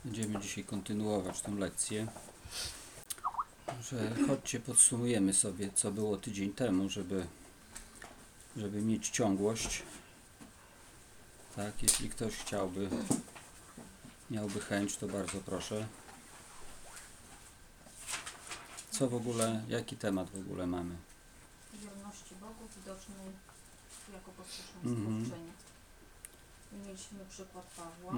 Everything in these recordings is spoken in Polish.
Będziemy dzisiaj kontynuować tę lekcję. Że chodźcie, podsumujemy sobie, co było tydzień temu, żeby mieć ciągłość. Tak, jeśli ktoś miałby chęć, to bardzo proszę. Co w ogóle, jaki temat w ogóle mamy? Wierności Bogu widocznej jako posłuszeństwo w czynie. Mieliśmy przykład Pawła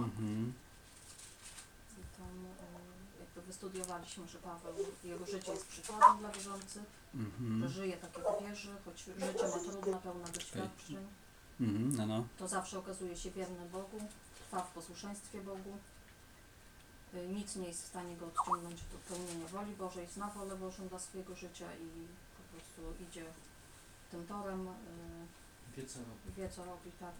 i tam jakby wystudiowaliśmy, że Paweł, jego życie jest przykładem dla wierzących, że żyje tak jak wierzy, choć życie ma trudne, pełne doświadczeń, to zawsze okazuje się wierny Bogu, trwa w posłuszeństwie Bogu. Nic nie jest w stanie go odciągnąć do pełnienia woli Bożej, zna wolę Bożą dla swojego życia i po prostu idzie tym torem, wie co robi, tak.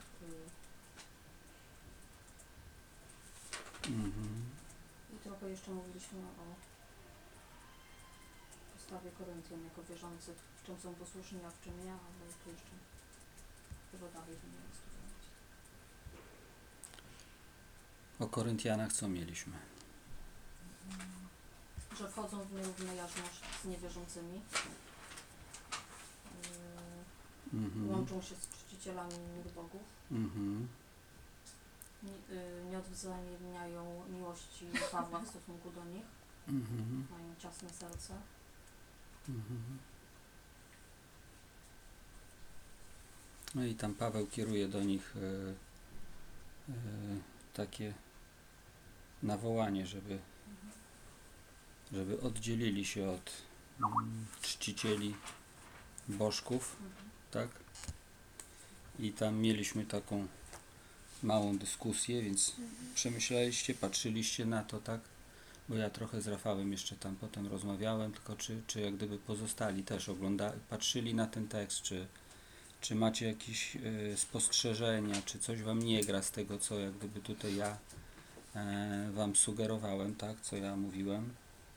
I trochę jeszcze mówiliśmy o postawie Koryntian jako wierzących, w czym są posłuszni, a w czym nie, ale tu jeszcze chyba dalej będziemy studiować. O Koryntianach co mieliśmy? Że wchodzą w nierówną jaźność z niewierzącymi, łączą się z czcicielami innych bogów, nie odwzajemniają miłości Pawła w stosunku do nich, mają ciasne serce. No i tam Paweł kieruje do nich takie nawołanie, żeby oddzielili się od czcicieli bożków, tak? I tam mieliśmy taką małą dyskusję, więc przemyśleliście, patrzyliście na to, tak? Bo ja trochę z Rafałem jeszcze tam potem rozmawiałem, tylko czy jak gdyby pozostali też patrzyli na ten tekst, czy macie jakieś spostrzeżenia, czy coś wam nie gra z tego, co jak gdyby tutaj ja wam sugerowałem, tak? Co ja mówiłem.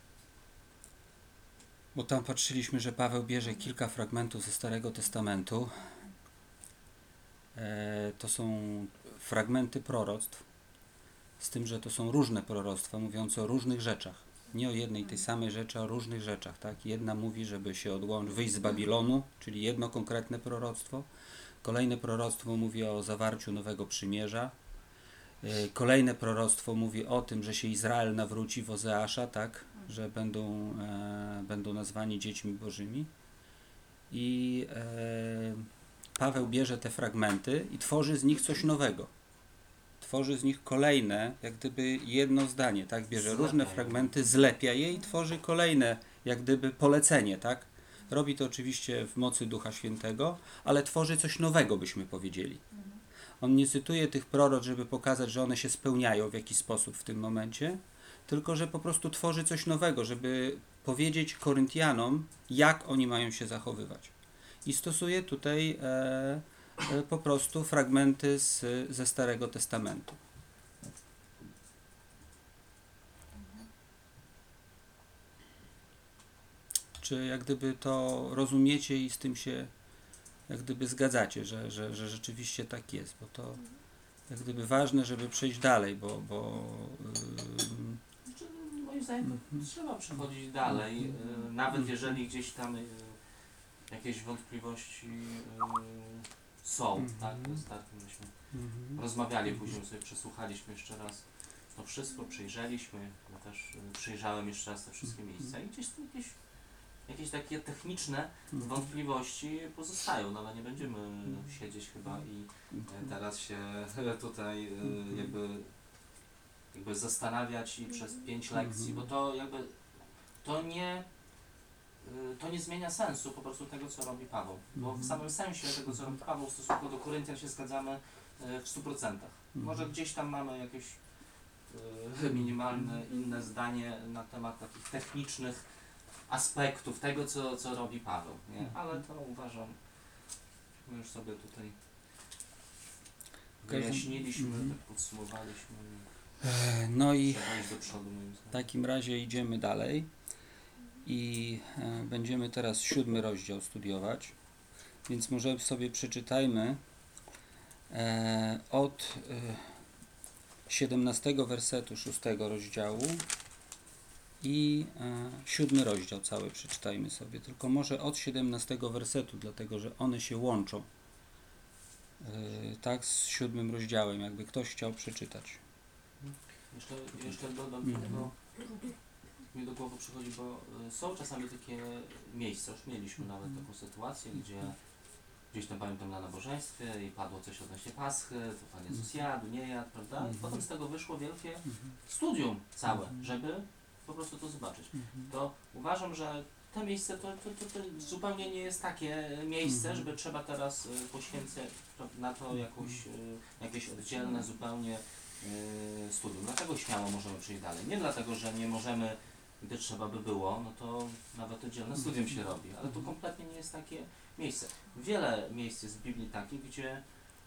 Bo tam patrzyliśmy, że Paweł bierze kilka fragmentów ze Starego Testamentu. To są fragmenty proroctw, z tym, że to są różne proroctwa mówiące o różnych rzeczach. Nie o jednej tej samej rzeczy, a o różnych rzeczach. Tak? Jedna mówi, żeby się wyjść z Babilonu, czyli jedno konkretne proroctwo. Kolejne proroctwo mówi o zawarciu nowego przymierza. Kolejne proroctwo mówi o tym, że się Izrael nawróci w Ozeasza, tak? Że będą nazwani dziećmi bożymi. I Paweł bierze te fragmenty i tworzy z nich coś nowego. Tworzy z nich kolejne, jak gdyby jedno zdanie, tak? Bierze różne fragmenty, zlepia je i tworzy kolejne, jak gdyby polecenie, tak? Robi to oczywiście w mocy Ducha Świętego, ale tworzy coś nowego, byśmy powiedzieli. On nie cytuje tych proroc, żeby pokazać, że one się spełniają w jakiś sposób w tym momencie, tylko że po prostu tworzy coś nowego, żeby powiedzieć Koryntianom, jak oni mają się zachowywać. I stosuje tutaj po prostu fragmenty ze Starego Testamentu. Czy jak gdyby to rozumiecie i z tym się jak gdyby zgadzacie, że rzeczywiście tak jest, bo to jak gdyby ważne, żeby przejść dalej, bo Znaczy, moim zdaniem trzeba przechodzić dalej, nawet jeżeli gdzieś tam jakieś wątpliwości są, tak? Ostatnio myśmy rozmawiali, później sobie przesłuchaliśmy jeszcze raz to wszystko, przyjrzeliśmy, ja też przyjrzałem jeszcze raz te wszystkie miejsca i gdzieś tu jakieś takie techniczne wątpliwości pozostają, no ale nie będziemy siedzieć chyba i teraz się tutaj jakby zastanawiać i przez 5 lekcji, bo to jakby to nie zmienia sensu po prostu tego, co robi Paweł, bo w samym sensie tego, co robi Paweł w stosunku do Koryntian się zgadzamy w 100%. Może gdzieś tam mamy jakieś minimalne inne zdanie na temat takich technicznych aspektów tego, co robi Paweł, nie? Ale to uważam, my już sobie tutaj wyjaśniliśmy, tak podsumowaliśmy. No i do przodu, moim zdaniem. w takim razie idziemy dalej i będziemy teraz 7 rozdział studiować, więc może sobie przeczytajmy od 17 wersetu 6 rozdziału i 7 rozdział cały przeczytajmy sobie, tylko może od 17 wersetu, dlatego że one się łączą, tak, z 7 rozdziałem, jakby ktoś chciał przeczytać. Jeszcze dodam tego, mi do głowy przychodzi, bo są czasami takie miejsca, już mieliśmy nawet taką sytuację, gdzie gdzieś tam pamiętam na nabożeństwie i padło coś odnośnie Paschy, to Pan Jezus jadł, nie jadł, prawda? I potem z tego wyszło wielkie studium całe, żeby po prostu to zobaczyć. To uważam, że to miejsce to zupełnie nie jest takie miejsce, żeby trzeba teraz poświęcać na to jakieś oddzielne zupełnie studium. Dlatego śmiało możemy przejść dalej. Nie dlatego, że nie możemy, gdy trzeba by było, no to nawet oddzielne studium się robi, ale to kompletnie nie jest takie miejsce. Wiele miejsc jest w Biblii takich, gdzie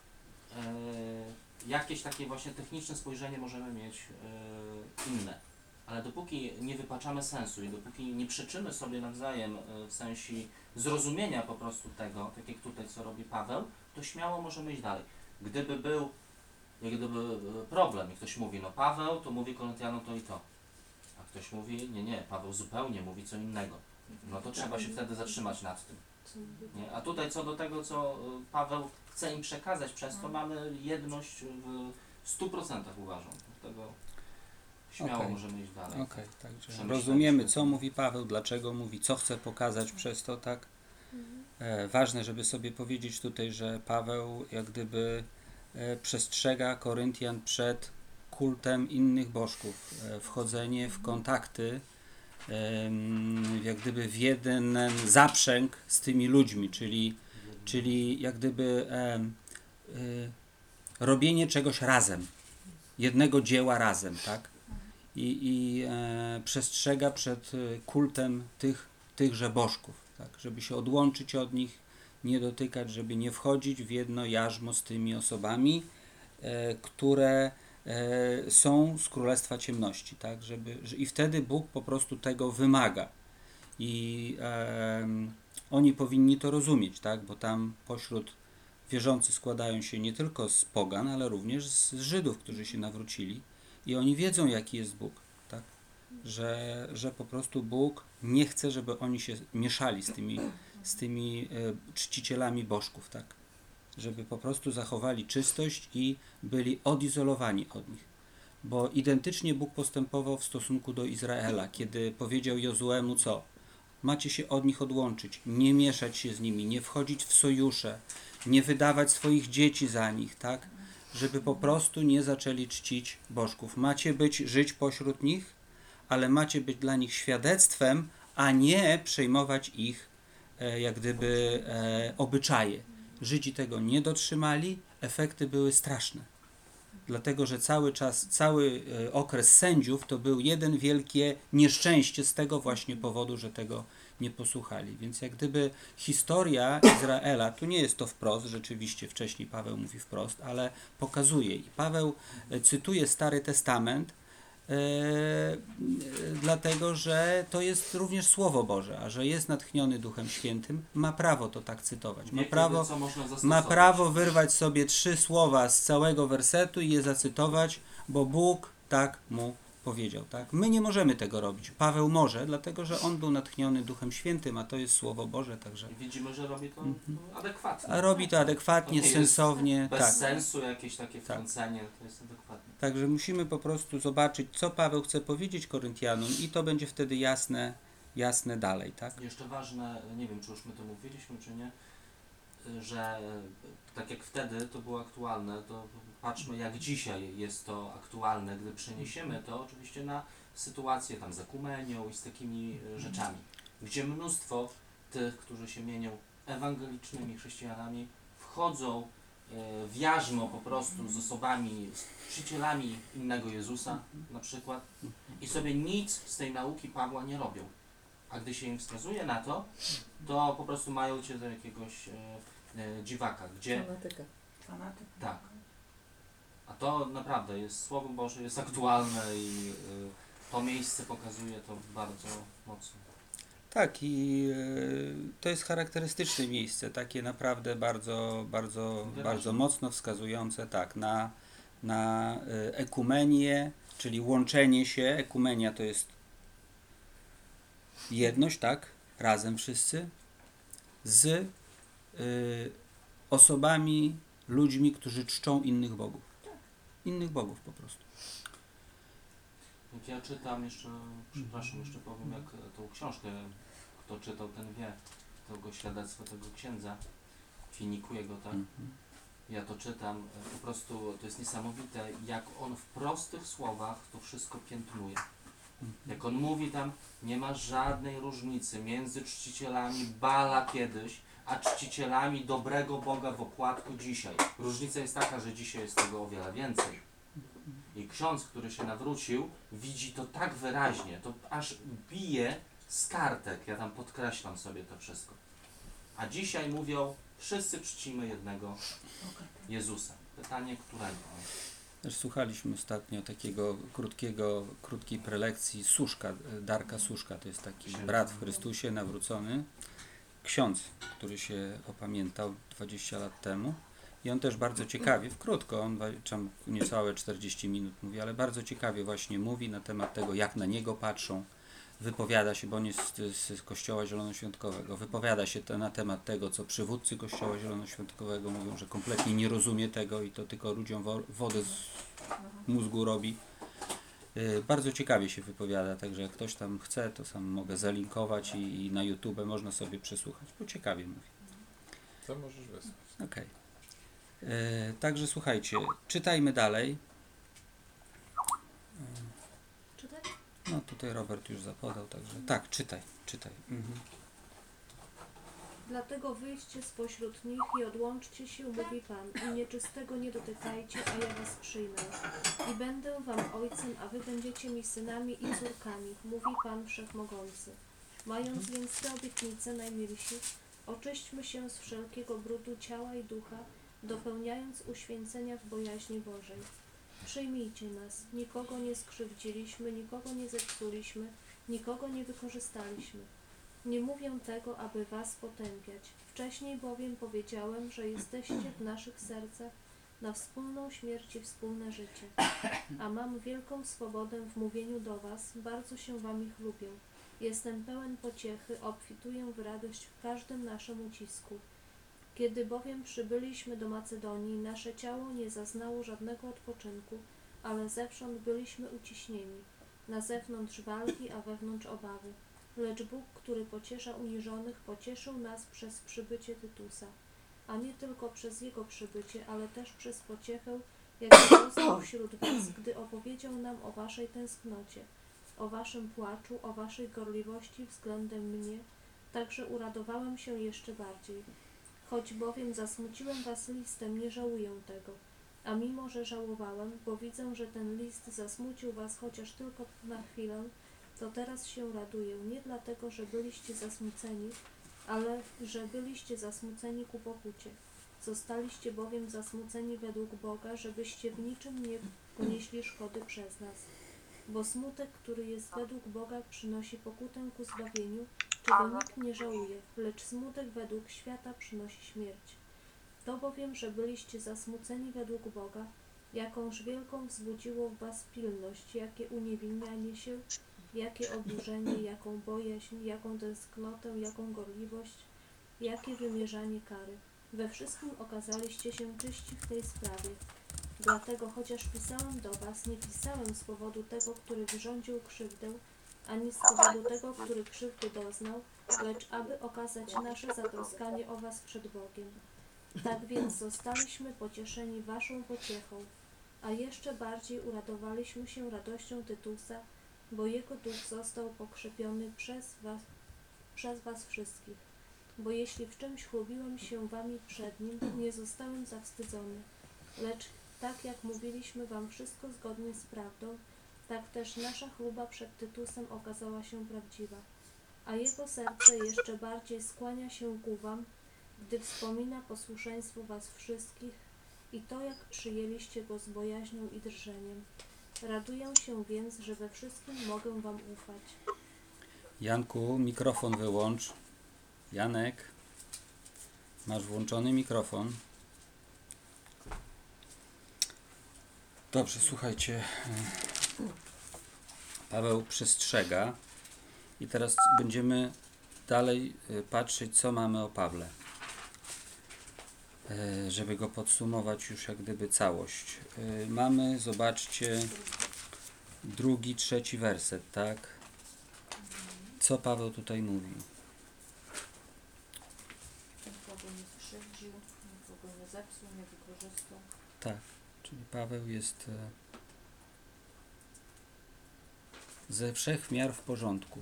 jakieś takie właśnie techniczne spojrzenie możemy mieć inne. Ale dopóki nie wypaczamy sensu i dopóki nie przeczymy sobie nawzajem w sensie zrozumienia po prostu tego, tak jak tutaj co robi Paweł, to śmiało możemy iść dalej. Gdyby był problem i ktoś mówi, no Paweł to mówi Koryntianom to i to, a ktoś mówi, nie, Paweł zupełnie mówi co innego, no to trzeba się wtedy zatrzymać nad tym. Nie? A tutaj co do tego, co Paweł chce im przekazać, przez to mamy jedność w 100% uważam. Dlatego śmiało możemy iść dalej. Okej, także rozumiemy, co mówi Paweł, dlaczego mówi, co chce pokazać przez to, tak? Ważne, żeby sobie powiedzieć tutaj, że Paweł jak gdyby przestrzega Koryntian przed kultem innych bożków, wchodzenie w kontakty, jak gdyby w jeden zaprzęg z tymi ludźmi, czyli jak gdyby robienie czegoś razem, jednego dzieła razem, tak? I przestrzega przed kultem tychże bożków, tak? Żeby się odłączyć od nich, nie dotykać, żeby nie wchodzić w jedno jarzmo z tymi osobami, które są z Królestwa Ciemności, tak? I wtedy Bóg po prostu tego wymaga i oni powinni to rozumieć, tak? Bo tam pośród wierzący składają się nie tylko z pogan, ale również z Żydów, którzy się nawrócili i oni wiedzą, jaki jest Bóg, tak? Że po prostu Bóg nie chce, żeby oni się mieszali z tymi czcicielami bożków, tak? Żeby po prostu zachowali czystość i byli odizolowani od nich. Bo identycznie Bóg postępował w stosunku do Izraela, kiedy powiedział Jozuemu co? Macie się od nich odłączyć, nie mieszać się z nimi, nie wchodzić w sojusze, nie wydawać swoich dzieci za nich, tak? Żeby po prostu nie zaczęli czcić bożków. Macie żyć pośród nich, ale macie być dla nich świadectwem, a nie przejmować ich jak gdyby obyczaje. Żydzi tego nie dotrzymali, efekty były straszne. Dlatego, że cały okres sędziów to był jeden wielkie nieszczęście z tego właśnie powodu, że tego nie posłuchali. Więc jak gdyby historia Izraela, tu nie jest to wprost, rzeczywiście wcześniej Paweł mówi wprost, ale pokazuje. I Paweł cytuje Stary Testament, dlatego, że to jest również Słowo Boże, a że jest natchniony Duchem Świętym, ma prawo to tak cytować. Ma prawo wyrwać sobie 3 słowa z całego wersetu i je zacytować, bo Bóg tak mu powiedział. Tak? My nie możemy tego robić. Paweł może, dlatego, że on był natchniony Duchem Świętym, a to jest Słowo Boże. Także i widzimy, że robi to adekwatnie. A robi to adekwatnie, to sensownie. Bez tak. sensu jakieś takie wtrącenie, to jest adekwatne. Także musimy po prostu zobaczyć, co Paweł chce powiedzieć Koryntianom i to będzie wtedy jasne dalej, tak? Jeszcze ważne, nie wiem, czy już my to mówiliśmy, czy nie, że tak jak wtedy to było aktualne, to patrzmy, jak dzisiaj jest to aktualne, gdy przeniesiemy to oczywiście na sytuację tam z ekumenią i z takimi rzeczami, gdzie mnóstwo tych, którzy się mienią ewangelicznymi chrześcijanami, wchodzą w jarzmo po prostu z osobami, z czcicielami innego Jezusa na przykład i sobie nic z tej nauki Pawła nie robią. A gdy się im wskazuje na to, to po prostu mają cię do jakiegoś dziwaka, gdzie... Fanatyka. Tak. A to naprawdę jest Słowo Boże, jest aktualne i to miejsce pokazuje to bardzo mocno. Tak i to jest charakterystyczne miejsce, takie naprawdę bardzo mocno wskazujące tak, na ekumenię, czyli łączenie się. Ekumenia to jest jedność, tak? Razem wszyscy z osobami, ludźmi, którzy czczą innych bogów. Innych bogów po prostu. Jak ja czytam jeszcze, przepraszam, jeszcze powiem, jak tą książkę, kto czytał, ten wie, tego świadectwa tego księdza, Finikujego, tak? Ja to czytam, po prostu to jest niesamowite, jak on w prostych słowach to wszystko piętnuje. Jak on mówi tam, nie ma żadnej różnicy między czcicielami Bala kiedyś, a czcicielami dobrego Boga w opłatku dzisiaj. Różnica jest taka, że dzisiaj jest tego o wiele więcej. I ksiądz, który się nawrócił, widzi to tak wyraźnie, to aż bije z kartek. Ja tam podkreślam sobie to wszystko. A dzisiaj mówią, wszyscy czcimy jednego Jezusa. Pytanie, którego? Też słuchaliśmy ostatnio takiego krótkiej prelekcji Suszka, Darka Suszka, to jest taki brat w Chrystusie, nawrócony, ksiądz, który się opamiętał 20 lat temu. I on też bardzo ciekawie, krótko, on tam niecałe 40 minut mówi, ale bardzo ciekawie właśnie mówi na temat tego, jak na niego patrzą, wypowiada się, bo on jest z Kościoła Zielonoświątkowego, wypowiada się na temat tego, co przywódcy Kościoła Zielonoświątkowego mówią, że kompletnie nie rozumie tego i to tylko ludziom wodę z mózgu robi. Bardzo ciekawie się wypowiada, także jak ktoś tam chce, to sam mogę zalinkować i na YouTube można sobie przesłuchać, bo ciekawie mówi. Co możesz wysłać? Okej. Także słuchajcie, czytajmy dalej. Czytaj? No tutaj Robert już zapodał, także tak, czytaj. Dlatego wyjdźcie spośród nich i odłączcie się, mówi Pan, i nieczystego nie dotykajcie, a ja was przyjmę. I będę wam ojcem, a wy będziecie mi synami i córkami, mówi Pan Wszechmogący. Mając więc te obietnice, najmilsi, oczyśćmy się z wszelkiego brudu ciała i ducha, dopełniając uświęcenia w bojaźni Bożej. Przyjmijcie nas, nikogo nie skrzywdziliśmy, nikogo nie zepsuliśmy, nikogo nie wykorzystaliśmy. Nie mówię tego, aby was potępiać. Wcześniej bowiem powiedziałem, że jesteście w naszych sercach na wspólną śmierć i wspólne życie. A mam wielką swobodę w mówieniu do was, bardzo się wami chlubię. Jestem pełen pociechy, obfituję w radość w każdym naszym ucisku. Kiedy bowiem przybyliśmy do Macedonii, nasze ciało nie zaznało żadnego odpoczynku, ale zewsząd byliśmy uciśnieni. Na zewnątrz walki, a wewnątrz obawy. Lecz Bóg, który pociesza uniżonych, pocieszył nas przez przybycie Tytusa, a nie tylko przez jego przybycie, ale też przez pociechę, jaką dostał wśród was, gdy opowiedział nam o waszej tęsknocie, o waszym płaczu, o waszej gorliwości względem mnie, także uradowałem się jeszcze bardziej. Choć bowiem zasmuciłem was listem, nie żałuję tego, a mimo, że żałowałem, bo widzę, że ten list zasmucił was chociaż tylko na chwilę, to teraz się raduję, nie dlatego, że byliście zasmuceni, ale że byliście zasmuceni ku pokucie. Zostaliście bowiem zasmuceni według Boga, żebyście w niczym nie ponieśli szkody przez nas. Bo smutek, który jest według Boga, przynosi pokutę ku zbawieniu, czego nikt nie żałuje, lecz smutek według świata przynosi śmierć. To bowiem, że byliście zasmuceni według Boga, jakąż wielką wzbudziło w was pilność, jakie uniewinnianie się, jakie oburzenie, jaką bojaźń, jaką tęsknotę, jaką gorliwość, jakie wymierzanie kary. We wszystkim okazaliście się czyści w tej sprawie. Dlatego, chociaż pisałem do was, nie pisałem z powodu tego, który wyrządził krzywdę, ani z powodu tego, który krzywdy doznał, lecz aby okazać nasze zatroskanie o was przed Bogiem. Tak więc zostaliśmy pocieszeni waszą pociechą, a jeszcze bardziej uradowaliśmy się radością Tytusa, bo jego duch został pokrzepiony przez was wszystkich. Bo jeśli w czymś chlubiłem się wami przed nim, nie zostałem zawstydzony. Lecz tak jak mówiliśmy wam wszystko zgodnie z prawdą, tak też nasza chluba przed Tytusem okazała się prawdziwa. A jego serce jeszcze bardziej skłania się ku wam, gdy wspomina posłuszeństwo was wszystkich i to, jak przyjęliście go z bojaźnią i drżeniem. Raduję się więc, że we wszystkim mogę wam ufać. Janku, mikrofon wyłącz. Janek, masz włączony mikrofon. Dobrze, słuchajcie. Paweł przestrzega i teraz będziemy dalej patrzeć, co mamy o Pawle. Żeby go podsumować już jak gdyby całość. Mamy, zobaczcie, 2., 3 werset, tak? Co Paweł tutaj mówi? Nikogo nie skrzywdził, nikogo nie zepsuł, nie wykorzystał. Tak, czyli Paweł jest ze wszech miar w porządku.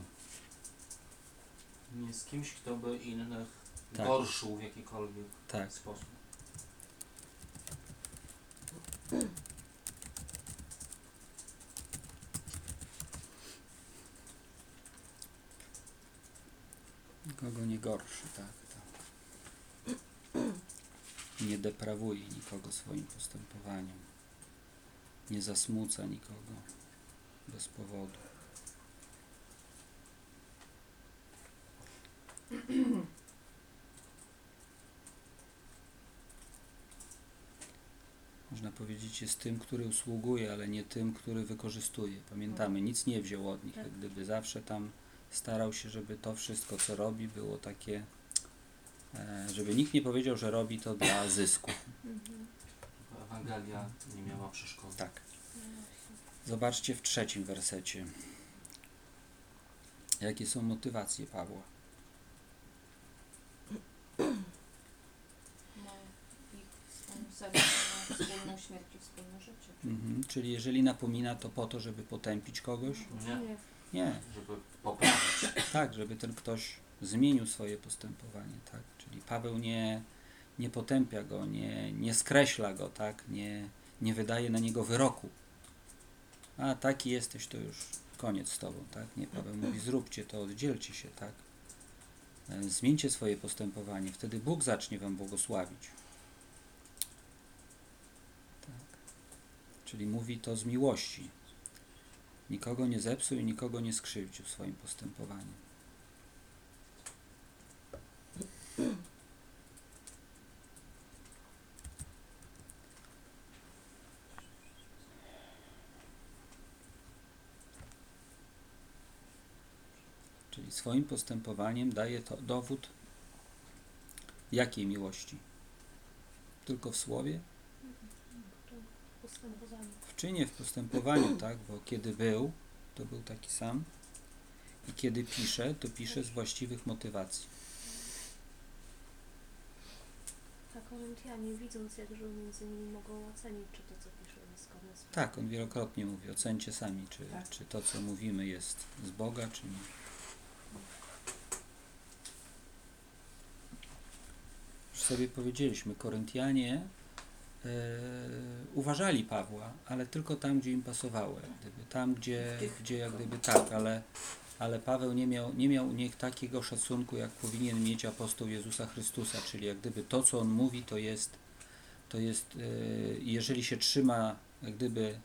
Nie z kimś, kto by innych Tak. gorszył w jakikolwiek Tak. sposób. Nikogo nie gorszy, tak. Nie deprawuje nikogo swoim postępowaniem. Nie zasmuca nikogo bez powodu. Można powiedzieć, jest tym, który usługuje, ale nie tym, który wykorzystuje. Pamiętamy, nic nie wziął od nich, Tak. jak gdyby zawsze tam starał się, żeby to wszystko, co robi, było takie, żeby nikt nie powiedział, że robi to dla zysku. Ewangelia nie miała przeszkody. Tak. Zobaczcie w 3 wersecie. Jakie są motywacje Pawła? Ma ich w swoim sercu na wspólną śmierć i wspólne życie. Czyli jeżeli napomina, to po to, żeby potępić kogoś? Nie, Nie. Nie. żeby poprawić. Tak, żeby ten ktoś zmienił swoje postępowanie, tak? Czyli Paweł nie potępia go, nie skreśla go, tak? Nie wydaje na niego wyroku. A taki jesteś, to już koniec z tobą, tak? Nie, Paweł mówi, zróbcie to, oddzielcie się, tak? Zmieńcie swoje postępowanie, wtedy Bóg zacznie wam błogosławić. Tak. Czyli mówi to z miłości. Nikogo nie zepsuł i nikogo nie skrzywdził swoim postępowaniem. Czyli swoim postępowaniem daje to dowód jakiej miłości? Tylko w słowie? Postępowanie. W czynie, w postępowaniu, tak? Bo kiedy był, to był taki sam. I kiedy pisze, to pisze z właściwych motywacji. A Koryntianie, widząc jak żył między nimi, mogą ocenić, czy to, co pisze, jest zgodne z Tak, on wielokrotnie mówi, ocencie sami, czy to, co mówimy, jest z Boga, czy nie. Już sobie powiedzieliśmy, Koryntianie uważali Pawła, ale tylko tam, gdzie im pasowało, jak gdyby. Tam, gdzie jak gdyby tak, ale Paweł nie miał u nich takiego szacunku, jak powinien mieć apostoł Jezusa Chrystusa, czyli jak gdyby to, co on mówi, to jest jeżeli się trzyma jak gdyby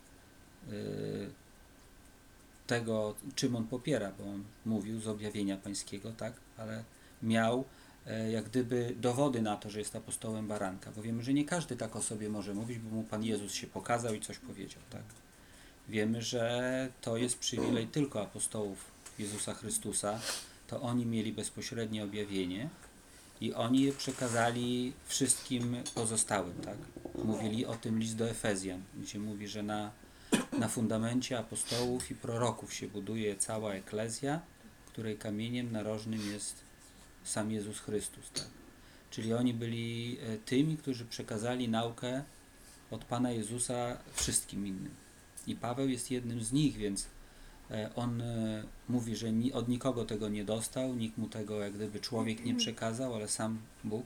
tego, czym on popiera, bo on mówił z objawienia pańskiego, tak, ale miał jak gdyby dowody na to, że jest apostołem baranka, bo wiemy, że nie każdy tak o sobie może mówić, bo mu Pan Jezus się pokazał i coś powiedział, tak. Wiemy, że to jest przywilej tylko apostołów Jezusa Chrystusa, to oni mieli bezpośrednie objawienie i oni je przekazali wszystkim pozostałym, tak. Mówili o tym list do Efezjan, gdzie mówi, że na fundamencie apostołów i proroków się buduje cała eklezja, której kamieniem narożnym jest sam Jezus Chrystus. Tak? Czyli oni byli tymi, którzy przekazali naukę od Pana Jezusa wszystkim innym. I Paweł jest jednym z nich, więc on mówi, że od nikogo tego nie dostał, nikt mu tego jak gdyby człowiek nie przekazał, ale sam Bóg.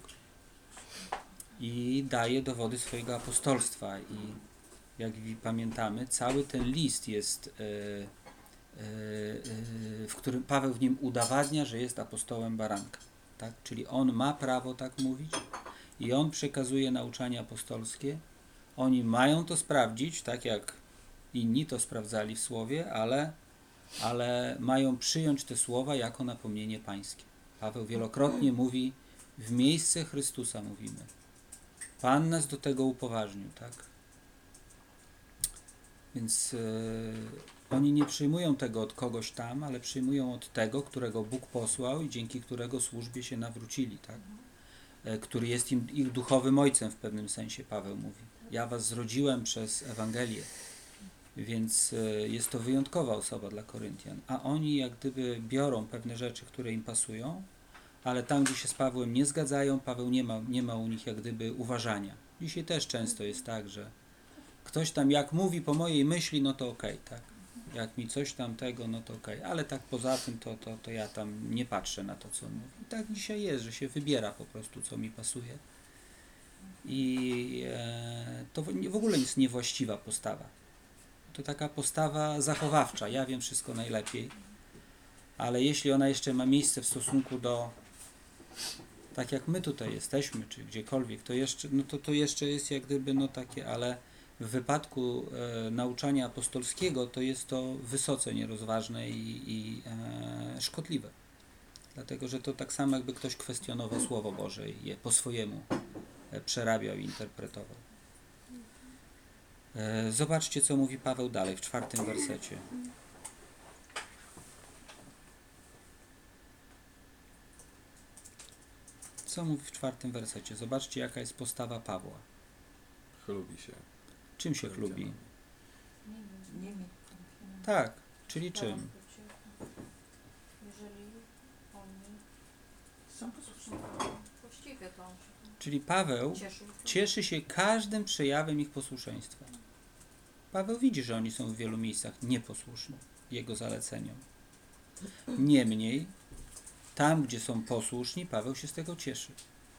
I daje dowody swojego apostolstwa. I jak pamiętamy, cały ten list jest, w którym Paweł w nim udowadnia, że jest apostołem baranka. Tak? Czyli on ma prawo tak mówić i on przekazuje nauczanie apostolskie. Oni mają to sprawdzić, tak jak inni to sprawdzali w słowie, ale mają przyjąć te słowa jako napomnienie pańskie. Paweł wielokrotnie mówi, w miejsce Chrystusa mówimy. Pan nas do tego upoważnił, tak? Więc oni nie przyjmują tego od kogoś tam, ale przyjmują od tego, którego Bóg posłał i dzięki którego służbie się nawrócili, tak? Który jest ich duchowym ojcem w pewnym sensie, Paweł mówi. Ja was zrodziłem przez Ewangelię. Więc jest to wyjątkowa osoba dla Koryntian. A oni jak gdyby biorą pewne rzeczy, które im pasują, ale tam, gdzie się z Pawłem nie zgadzają, Paweł nie ma u nich jak gdyby uważania. Dzisiaj też często jest tak, że ktoś tam jak mówi po mojej myśli, no to okej, tak. Jak mi coś tam tego, no to okej. Ale tak poza tym, to ja tam nie patrzę na to, co on mówi. I tak dzisiaj jest, że się wybiera po prostu, co mi pasuje. I to w ogóle jest niewłaściwa postawa. To taka postawa zachowawcza. Ja wiem wszystko najlepiej. Ale jeśli ona jeszcze ma miejsce w stosunku do, tak jak my tutaj jesteśmy, czy gdziekolwiek, to jeszcze, no to jeszcze jest jak gdyby no takie, ale w wypadku nauczania apostolskiego to jest to wysoce nierozważne i szkodliwe. Dlatego, że to tak samo jakby ktoś kwestionował Słowo Boże i je po swojemu przerabiał i interpretował. Zobaczcie, co mówi Paweł dalej w 4 wersecie. Co mówi w 4 wersecie? Zobaczcie, jaka jest postawa Pawła. Chlubi się. Czym się chlubi? Nimi. Tak, czyli czym? Jeżeli oni Są posłuszni. właściwie to on się Czyli Paweł cieszył. cieszy się każdym przejawem ich posłuszeństwa. Paweł widzi, że oni są w wielu miejscach nieposłuszni jego zaleceniom. Niemniej, tam, gdzie są posłuszni, Paweł się z tego cieszy.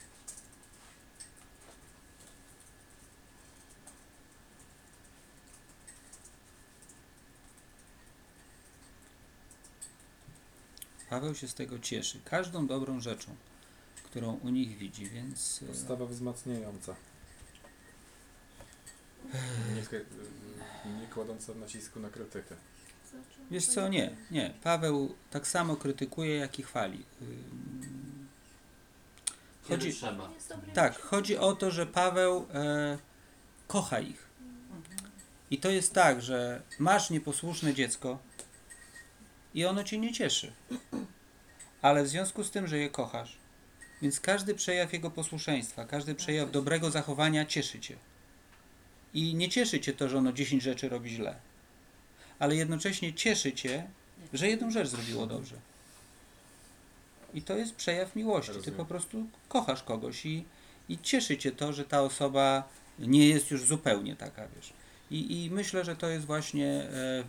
Paweł się z tego cieszy. Każdą dobrą rzeczą, którą u nich widzi, więc... Postawa wzmacniająca. Nie kładąca nacisku na krytykę. Wiesz co, nie. Paweł tak samo krytykuje, jak i chwali. Kiedy trzeba. Tak, chodzi o to, że Paweł kocha ich. I to jest tak, że masz nieposłuszne dziecko i ono cię nie cieszy. Ale w związku z tym, że je kochasz, więc każdy przejaw jego posłuszeństwa, każdy przejaw dobrego zachowania cieszy cię. I nie cieszy cię to, że ono 10 rzeczy robi źle. Ale jednocześnie cieszy cię, że jedną rzecz zrobiło dobrze. I to jest przejaw miłości. Ty Rozumiem. po prostu kochasz kogoś i cieszy cię to, że ta osoba nie jest już zupełnie taka, wiesz. I myślę, że to jest właśnie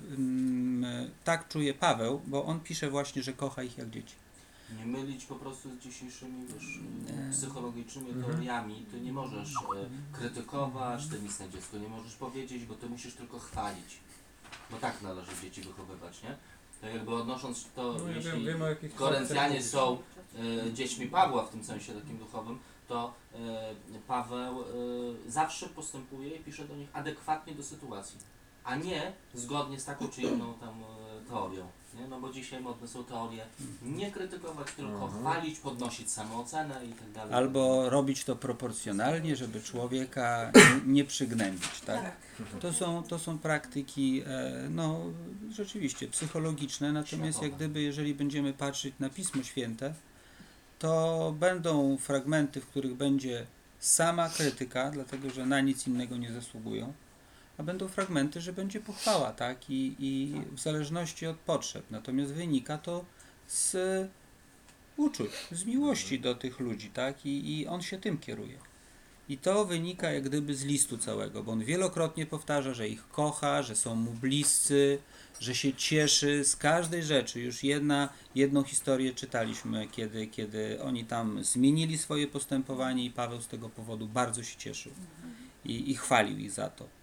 tak czuje Paweł, bo on pisze właśnie, że kocha ich jak dzieci. Nie mylić po prostu z dzisiejszymi psychologicznymi teoriami. Ty nie możesz krytykować, ty nic na dziecko nie możesz powiedzieć, bo ty musisz tylko chwalić. Bo tak należy dzieci wychowywać, nie? To jakby odnosząc to, No, ja jeśli wiem, o jakich Koryntianie konceptach- są dziećmi Pawła w tym sensie takim duchowym, to Paweł zawsze postępuje i pisze do nich adekwatnie do sytuacji, a nie zgodnie z taką czy inną tam teorią. Nie? No bo dzisiaj modne są teorie nie krytykować, tylko chwalić, podnosić samoocenę i tak dalej. Albo robić to proporcjonalnie, żeby człowieka nie przygnębić, tak? To są praktyki, no rzeczywiście psychologiczne, natomiast jak gdyby, jeżeli będziemy patrzeć na Pismo Święte, to będą fragmenty, w których będzie sama krytyka, dlatego że na nic innego nie zasługują, a będą fragmenty, że będzie pochwała, tak? I w zależności od potrzeb. Natomiast wynika to z uczuć, z miłości do tych ludzi, tak? I on się tym kieruje. I to wynika jak gdyby z listu całego, bo on wielokrotnie powtarza, że ich kocha, że są mu bliscy, że się cieszy z każdej rzeczy. Już jedną historię czytaliśmy, kiedy oni tam zmienili swoje postępowanie i Paweł z tego powodu bardzo się cieszył i chwalił ich za to.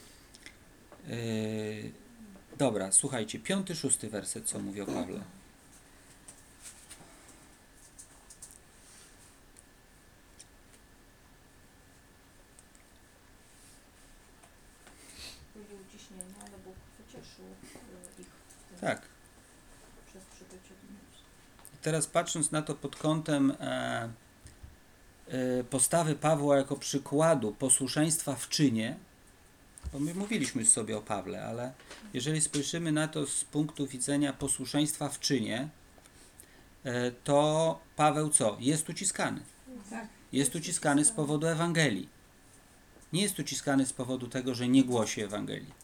Dobra, słuchajcie, 5, 6 werset, co mówi o Pawle. Byli uciśnieni, ale Bóg pocieszył ich w tym, Tak. przez przybycie do nas. Teraz patrząc na to pod kątem postawy Pawła jako przykładu posłuszeństwa w czynie, Bo my mówiliśmy już sobie o Pawle, ale jeżeli spojrzymy na to z punktu widzenia posłuszeństwa w czynie, to Paweł co? Jest uciskany. Tak. Jest uciskany z powodu Ewangelii. Nie jest uciskany z powodu tego, że nie głosi Ewangelii.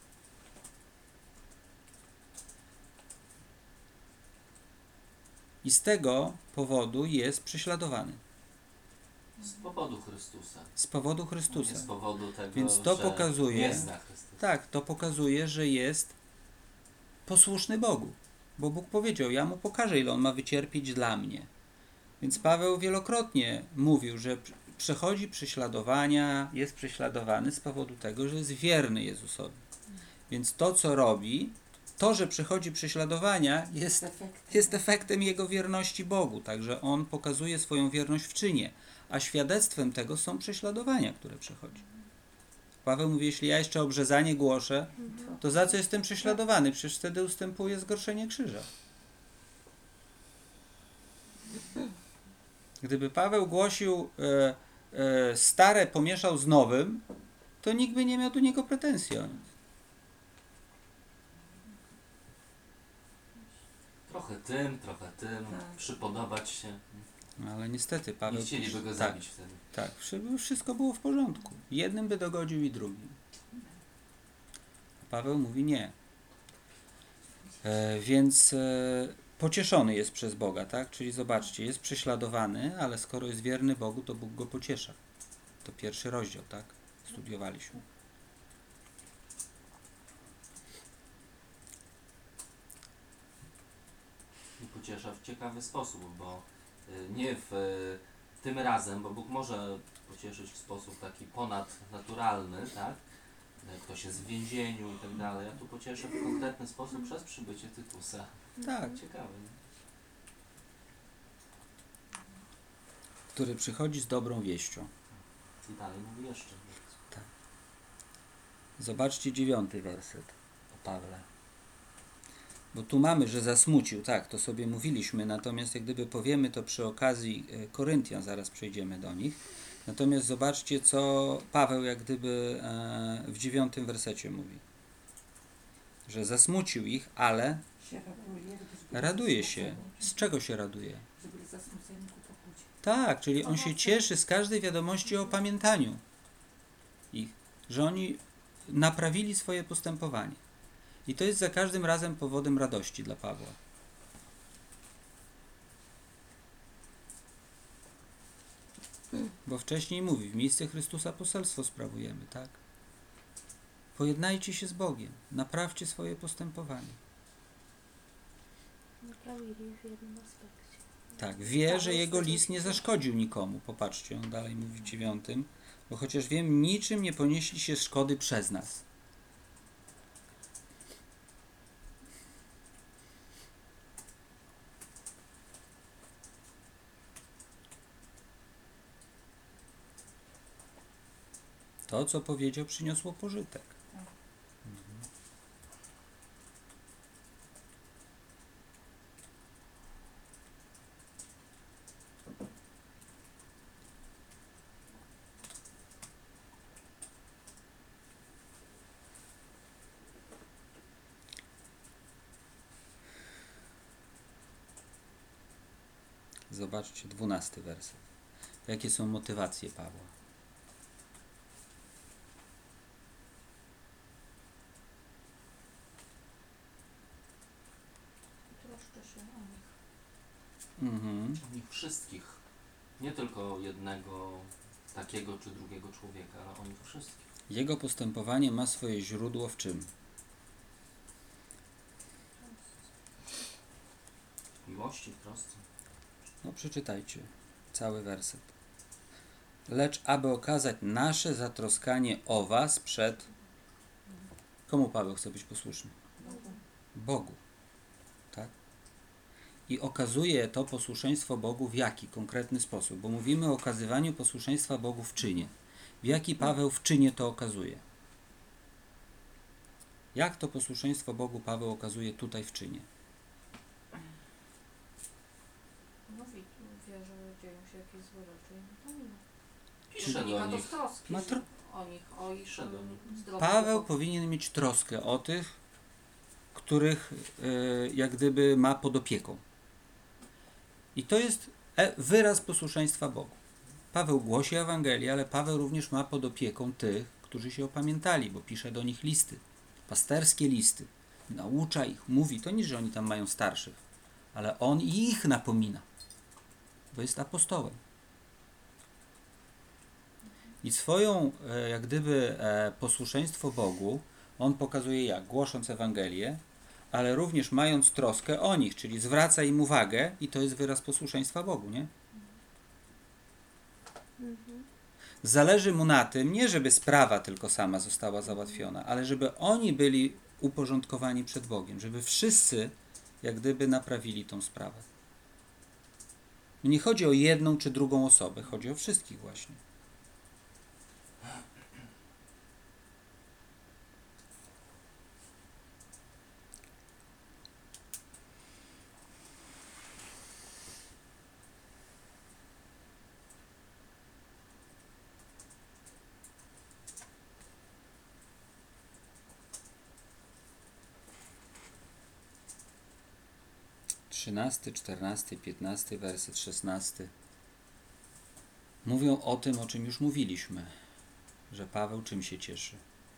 I z tego powodu jest prześladowany. Z powodu Chrystusa. Z powodu Chrystusa. Nie z powodu tego, Więc to że pokazuje- nie zna Chrystusa. Tak, to pokazuje, że jest posłuszny Bogu. Bo Bóg powiedział, ja mu pokażę, ile on ma wycierpieć dla mnie. Więc Paweł wielokrotnie mówił, że przechodzi prześladowania, jest prześladowany z powodu tego, że jest wierny Jezusowi. Więc to, co robi, to, że przechodzi prześladowania, jest efektem jego wierności Bogu. Także on pokazuje swoją wierność w czynie. A świadectwem tego są prześladowania, które przechodzi. Paweł mówi, jeśli ja jeszcze obrzezanie głoszę, to za co jestem prześladowany? Przecież wtedy ustępuje zgorszenie krzyża. Gdyby Paweł głosił stare pomieszał z nowym, to nikt by nie miał do niego pretensji o nic. Trochę tym, przypodobać się. No, ale niestety Paweł... Nie chcieliby go tak, zabić wtedy. tak, wszystko było w porządku. Jednym by dogodził i drugim. Paweł mówi nie. Więc pocieszony jest przez Boga, tak? Czyli zobaczcie, jest prześladowany, ale skoro jest wierny Bogu, to Bóg go pociesza. To pierwszy rozdział, tak? Studiowaliśmy. I pociesza w ciekawy sposób, bo nie w tym razem, bo Bóg może pocieszyć w sposób taki ponadnaturalny, tak? Ktoś jest w więzieniu i tak dalej, a tu pocieszę w konkretny sposób przez przybycie Tytusa. Tak. Ciekawe. Nie? Który przychodzi z dobrą wieścią. I dalej mówi jeszcze. Zobaczcie 9 werset o Pawle. Bo tu mamy, że zasmucił, tak, to sobie mówiliśmy, natomiast jak gdyby powiemy to przy okazji Koryntian, zaraz przejdziemy do nich. Natomiast zobaczcie, co Paweł jak gdyby w 9 wersecie mówi. Że zasmucił ich, ale raduje się. Z czego się raduje? Tak, czyli on się cieszy z każdej wiadomości o pamiętaniu ich, że oni naprawili swoje postępowanie. I to jest za każdym razem powodem radości dla Pawła. Bo wcześniej mówi, w miejsce Chrystusa poselstwo sprawujemy, tak? Pojednajcie się z Bogiem, naprawcie swoje postępowanie. Naprawili w jednym aspekcie. Tak, wie, że jego list nie zaszkodził nikomu. Popatrzcie, on dalej mówi w 9. Bo chociaż wiem, niczym nie ponieśli się szkody przez nas. To, co powiedział, przyniosło pożytek. Zobaczcie 12 werset. Jakie są motywacje Pawła? Troszczę się o nich. O nich wszystkich. Nie tylko jednego takiego czy drugiego człowieka, ale o nich wszystkich. Jego postępowanie ma swoje źródło w czym? W miłości, w trosce. No przeczytajcie cały werset. Lecz aby okazać nasze zatroskanie o was przed... Komu Paweł chce być posłuszny? Bogu. Tak? I okazuje to posłuszeństwo Bogu w jaki konkretny sposób? Bo mówimy o okazywaniu posłuszeństwa Bogu w czynie. W jaki Paweł w czynie to okazuje? Jak to posłuszeństwo Bogu Paweł okazuje tutaj w czynie? Mówi, wie, że dzieją się jakieś złe rzeczy. To Pisze do wynika to nich. z troski Ma tro- o nich, o ich zdrowiu. Paweł powinien mieć troskę o tych, których jak gdyby ma pod opieką. I to jest wyraz posłuszeństwa Bogu. Paweł głosi Ewangelię, ale Paweł również ma pod opieką tych, którzy się opamiętali, bo pisze do nich listy, pasterskie listy. Naucza ich, mówi, to nie, że oni tam mają starszych, ale on i ich napomina, bo jest apostołem. I swoją, jak gdyby, posłuszeństwo Bogu on pokazuje jak? Głosząc Ewangelię, ale również mając troskę o nich, czyli zwraca im uwagę i to jest wyraz posłuszeństwa Bogu, nie? Zależy mu na tym, nie żeby sprawa tylko sama została załatwiona, ale żeby oni byli uporządkowani przed Bogiem, żeby wszyscy jak gdyby naprawili tą sprawę. Nie chodzi o jedną czy drugą osobę, chodzi o wszystkich właśnie. XIII, XIV, XV, werset 16 mówią o tym, o czym już mówiliśmy, że Paweł czym się cieszy?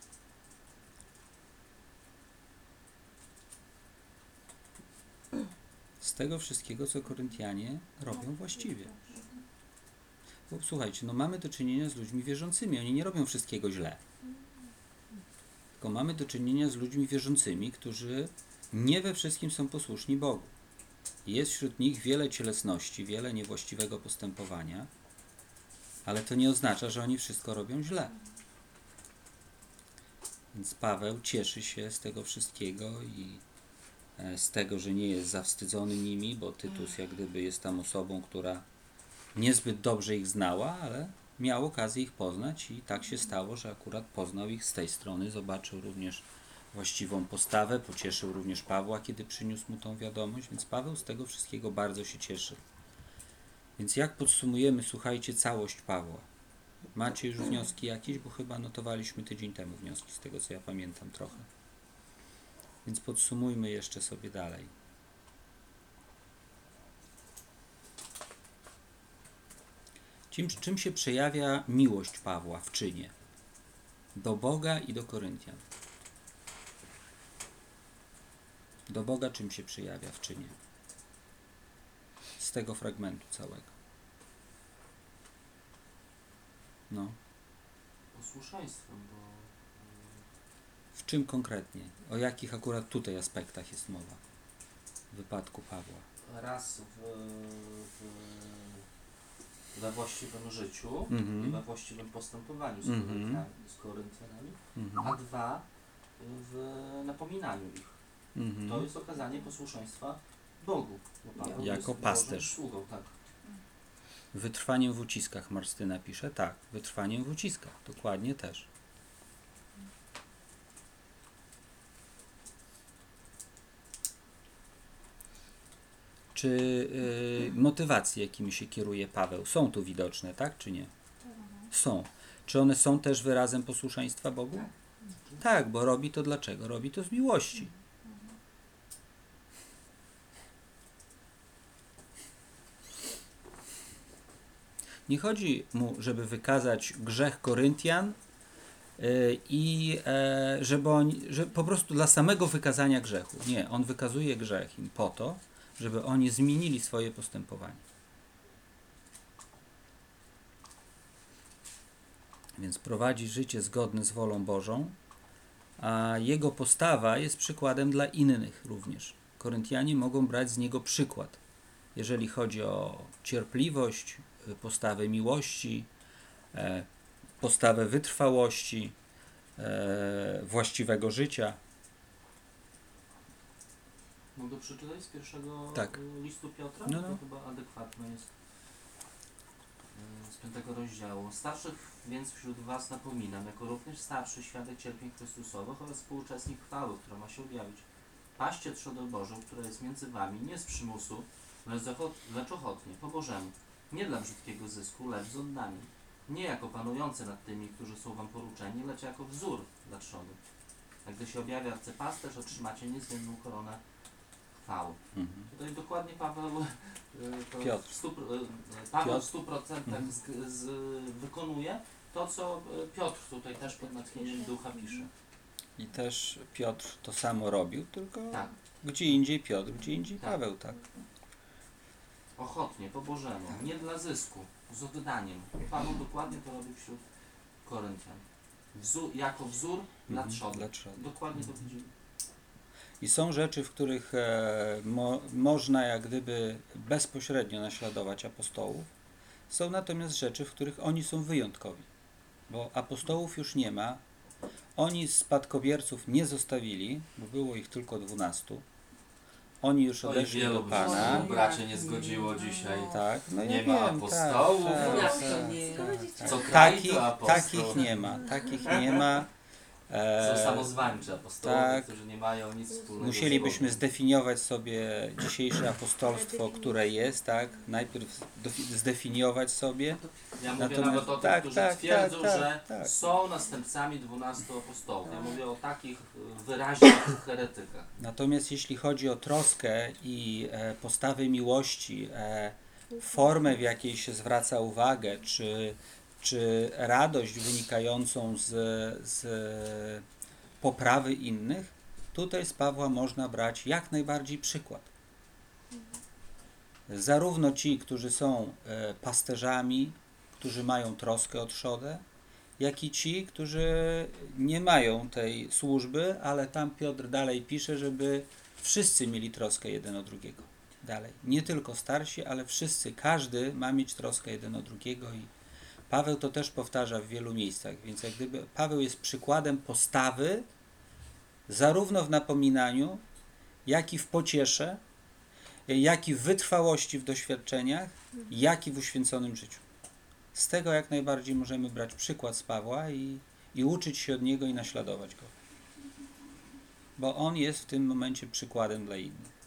Z tego wszystkiego, co Koryntianie robią właściwie. Bo słuchajcie, no mamy do czynienia z ludźmi wierzącymi, oni nie robią wszystkiego źle. Tylko mamy do czynienia z ludźmi wierzącymi, którzy nie we wszystkim są posłuszni Bogu. Jest wśród nich wiele cielesności, wiele niewłaściwego postępowania, ale to nie oznacza, że oni wszystko robią źle. Więc Paweł cieszy się z tego wszystkiego i z tego, że nie jest zawstydzony nimi, bo Tytus jak gdyby jest tam osobą, która niezbyt dobrze ich znała, ale miał okazję ich poznać i tak się stało, że akurat poznał ich z tej strony, zobaczył również właściwą postawę, pocieszył również Pawła, kiedy przyniósł mu tą wiadomość, więc Paweł z tego wszystkiego bardzo się cieszy. Więc jak podsumujemy, słuchajcie, całość Pawła? Macie już wnioski jakieś? Bo chyba notowaliśmy tydzień temu wnioski, z tego co ja pamiętam trochę. Więc podsumujmy jeszcze sobie dalej. Czym się przejawia miłość Pawła w czynie? Do Boga i do Koryntian. Do Boga czym się przejawia w czynie? Z tego fragmentu całego. No. Posłuszeństwem, bo W czym konkretnie? O jakich akurat tutaj aspektach jest mowa? W wypadku Pawła. raz we właściwym życiu i we właściwym postępowaniu z Koryntianami, a dwa w napominaniu ich. To jest okazanie posłuszeństwa Bogu. Bo Paweł Jako jest pasterz. Bożym sługą, tak. Wytrwaniem w uciskach Marstyna pisze? Tak, wytrwaniem w uciskach. Dokładnie też. Czy motywacje, jakimi się kieruje Paweł, są tu widoczne, tak czy nie? Są. Czy one są też wyrazem posłuszeństwa Bogu? Tak, bo robi to dlaczego? Robi to z miłości. Nie chodzi mu, żeby wykazać grzech Koryntian i że po prostu dla samego wykazania grzechu. Nie, on wykazuje grzech im po to, żeby oni zmienili swoje postępowanie. Więc prowadzi życie zgodne z wolą Bożą, a jego postawa jest przykładem dla innych również. Koryntianie mogą brać z niego przykład, jeżeli chodzi o cierpliwość, postawę miłości, postawę wytrwałości, właściwego życia. Mogę przeczytać z pierwszego listu Piotra? No. To chyba adekwatne jest. Z 5 rozdziału. Starszych więc wśród was napominam, jako również starszy świadek cierpień Chrystusowych oraz współuczestnik chwały, która ma się objawić. Paście trzodę Bożą, która jest między wami, nie z przymusu, lecz ochotnie, po Bożemu. Nie dla brzydkiego zysku, lecz z oddaniem. nie jako panujący nad tymi, którzy są wam poruczeni, lecz jako wzór dla trzodu. A gdy się objawia arcypasterz, otrzymacie niezmienną koronę chwały. Tutaj dokładnie Paweł to Piotr. Paweł w 100% wykonuje to, co Piotr tutaj też pod natchnieniem ducha pisze. I też Piotr to samo robił, tylko Tak, gdzie indziej Piotr, gdzie indziej Tak. Paweł, tak? ochotnie, po Bożemu, nie dla zysku, z oddaniem. Paweł dokładnie to robił wśród Koryntian. Jako wzór dla trzodu. Dla trzodu. Dokładnie to widzimy. I są rzeczy, w których można jak gdyby bezpośrednio naśladować apostołów. Są natomiast rzeczy, w których oni są wyjątkowi. Bo apostołów już nie ma. Oni spadkobierców nie zostawili, bo było ich tylko 12. Oni już odeszli do Pana. bracie nie zgodziło dzisiaj. Tak, no Nie ja ma wiem, apostołów. Jak to nie? Co kraj Takich, to apostoł. takich nie ma, takich nie ma. Są samozwańczy apostołowie, tak. którzy nie mają nic wspólnego Musielibyśmy z Bogiem. zdefiniować sobie dzisiejsze apostolstwo, które jest, tak? Najpierw zdefiniować sobie. Ja mówię Natomiast- nawet o tych, tak, którzy tak, twierdzą, tak, że tak. są następcami 12 apostołów. Ja mówię o takich wyraźnych heretykach. Natomiast jeśli chodzi o troskę i postawy miłości, formę, w jakiej się zwraca uwagę, czy radość wynikającą z poprawy innych, tutaj z Pawła można brać jak najbardziej przykład. Zarówno ci, którzy są pasterzami, którzy mają troskę o trzodę, jak i ci, którzy nie mają tej służby, ale tam Piotr dalej pisze, żeby wszyscy mieli troskę jeden o drugiego. Dalej. Nie tylko starsi, ale wszyscy, każdy ma mieć troskę jeden o drugiego i Paweł to też powtarza w wielu miejscach, więc jak gdyby Paweł jest przykładem postawy zarówno w napominaniu, jak i w pociesze, jak i w wytrwałości w doświadczeniach, jak i w uświęconym życiu. Z tego jak najbardziej możemy brać przykład z Pawła i uczyć się od niego i naśladować go. Bo on jest w tym momencie przykładem dla innych.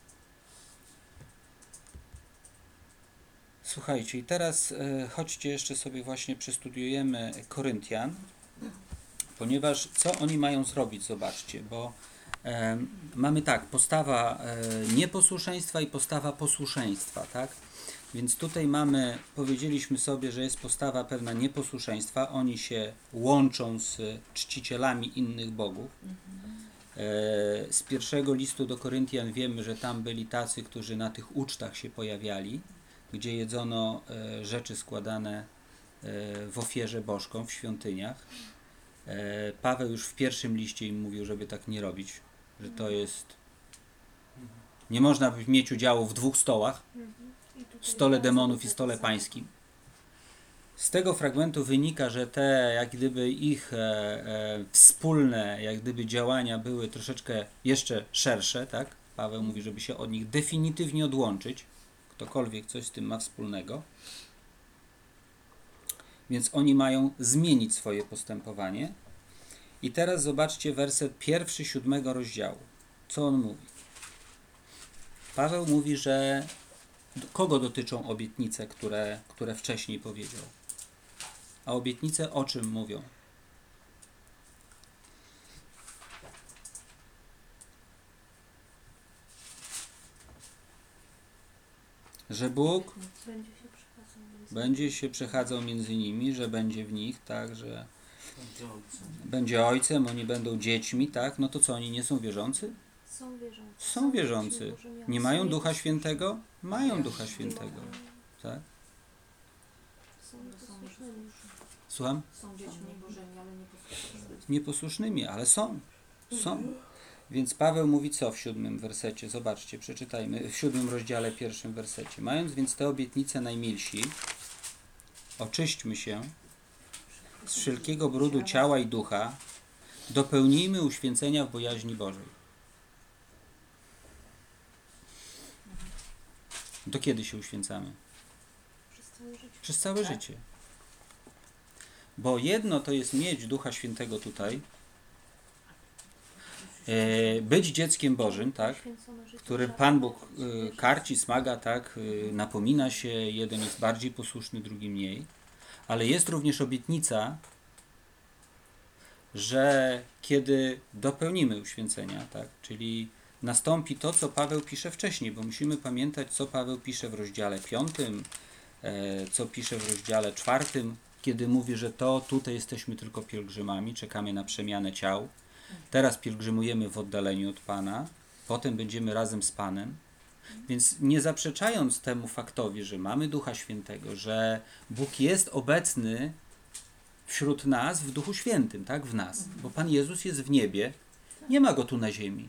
Słuchajcie, i teraz chodźcie jeszcze sobie właśnie przestudiujemy Koryntian, ponieważ co oni mają zrobić, zobaczcie, bo mamy tak, postawa nieposłuszeństwa i postawa posłuszeństwa, tak? Więc tutaj mamy, powiedzieliśmy sobie, że jest postawa pewna nieposłuszeństwa, oni się łączą z czcicielami innych bogów. Z pierwszego listu do Koryntian wiemy, że tam byli tacy, którzy na tych ucztach się pojawiali, gdzie jedzono rzeczy składane w ofierze bożką w świątyniach. Paweł już w pierwszym liście im mówił, żeby tak nie robić, że to jest... Nie można mieć udziału w dwóch stołach, stole demonów i stole pańskim. Z tego fragmentu wynika, że te jak gdyby ich wspólne jak gdyby działania były troszeczkę jeszcze szersze, tak? Paweł mówi, żeby się od nich definitywnie odłączyć. Ktokolwiek coś z tym ma wspólnego. Więc oni mają zmienić swoje postępowanie. I teraz zobaczcie werset 1, 7 rozdziału. Co on mówi? Paweł mówi, że kogo dotyczą obietnice, które wcześniej powiedział? A obietnice o czym mówią? Że Bóg będzie się przechadzał między nimi, że będzie w nich, tak, że będzie ojcem, oni będą dziećmi, tak? No to co, oni nie są wierzący? Są wierzący. Są wierzący. Nie mają Ducha Świętego? Mają Ducha Świętego. Tak? Są nieposłusznymi. Słucham? Są dziećmi Bożymi, ale nieposłusznymi. Nieposłusznymi, ale są. Są. Więc Paweł mówi co w 7 wersecie? Zobaczcie, przeczytajmy. W 7 rozdziale, 1 wersecie. Mając więc te obietnice najmilsi, oczyśćmy się z wszelkiego brudu ciała i ducha, dopełnijmy uświęcenia w bojaźni Bożej. Do kiedy się uświęcamy? Przez całe życie. Przez całe życie. Bo jedno to jest mieć Ducha Świętego tutaj, być dzieckiem Bożym, tak, Poświęcone życie. który Pan Bóg karci, smaga, tak, napomina się, jeden jest bardziej posłuszny, drugi mniej. Ale jest również obietnica, że kiedy dopełnimy uświęcenia, tak, czyli nastąpi to, co Paweł pisze wcześniej, bo musimy pamiętać, co Paweł pisze w rozdziale 5, co pisze w rozdziale 4, kiedy mówi, że tutaj jesteśmy tylko pielgrzymami, czekamy na przemianę ciał. Teraz pielgrzymujemy w oddaleniu od Pana, potem będziemy razem z Panem. Więc nie zaprzeczając temu faktowi, że mamy Ducha Świętego, że Bóg jest obecny wśród nas w Duchu Świętym, tak, w nas, bo Pan Jezus jest w niebie, nie ma Go tu na ziemi,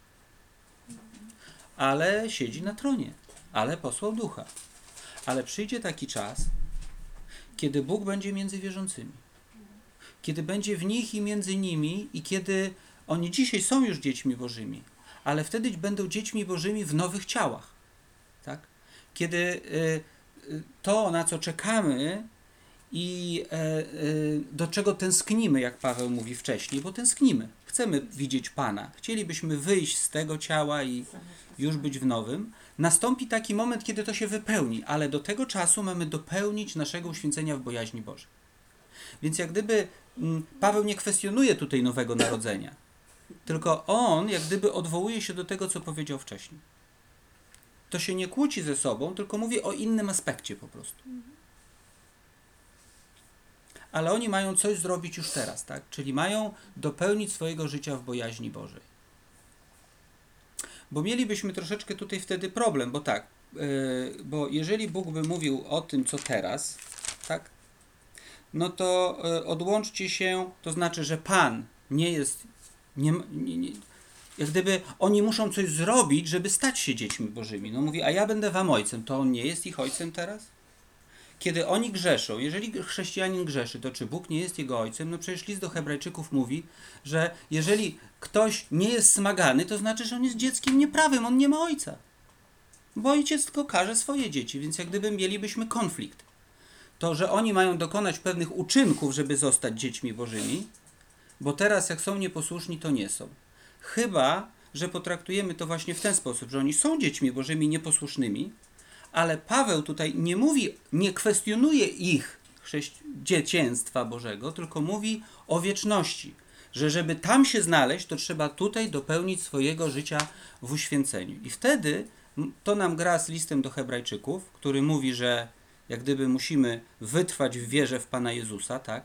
ale siedzi na tronie, ale posłał Ducha. Ale przyjdzie taki czas, kiedy Bóg będzie między wierzącymi, kiedy będzie w nich i między nimi i kiedy oni dzisiaj są już dziećmi Bożymi, ale wtedy będą dziećmi Bożymi w nowych ciałach, tak? Kiedy to, na co czekamy i do czego tęsknimy, jak Paweł mówi wcześniej, bo tęsknimy, chcemy widzieć Pana, chcielibyśmy wyjść z tego ciała i już być w nowym, nastąpi taki moment, kiedy to się wypełni, ale do tego czasu mamy dopełnić naszego uświęcenia w bojaźni Bożej. Więc jak gdyby Paweł nie kwestionuje tutaj nowego narodzenia, tylko on jak gdyby odwołuje się do tego, co powiedział wcześniej. To się nie kłóci ze sobą, tylko mówi o innym aspekcie po prostu. Ale oni mają coś zrobić już teraz, tak? Czyli mają dopełnić swojego życia w bojaźni Bożej. Bo mielibyśmy troszeczkę tutaj wtedy problem, bo tak, bo jeżeli Bóg by mówił o tym, co teraz, tak? No to odłączcie się, to znaczy, że Pan nie jest, jak gdyby oni muszą coś zrobić, żeby stać się dziećmi Bożymi. No mówi, a ja będę wam ojcem, to on nie jest ich ojcem teraz? Kiedy oni grzeszą, jeżeli chrześcijanin grzeszy, to czy Bóg nie jest jego ojcem? No przecież list do Hebrajczyków mówi, że jeżeli ktoś nie jest smagany, to znaczy, że on jest dzieckiem nieprawym, on nie ma ojca. Bo ojciec tylko karze swoje dzieci, więc jak gdyby mielibyśmy konflikt. To, że oni mają dokonać pewnych uczynków, żeby zostać dziećmi Bożymi, bo teraz jak są nieposłuszni, to nie są. Chyba, że potraktujemy to właśnie w ten sposób, że oni są dziećmi Bożymi nieposłusznymi, ale Paweł tutaj nie mówi, nie kwestionuje ich dzieciństwa Bożego, tylko mówi o wieczności, że żeby tam się znaleźć, to trzeba tutaj dopełnić swojego życia w uświęceniu. I wtedy to nam gra z listem do Hebrajczyków, który mówi, że jak gdyby musimy wytrwać w wierze w Pana Jezusa, tak?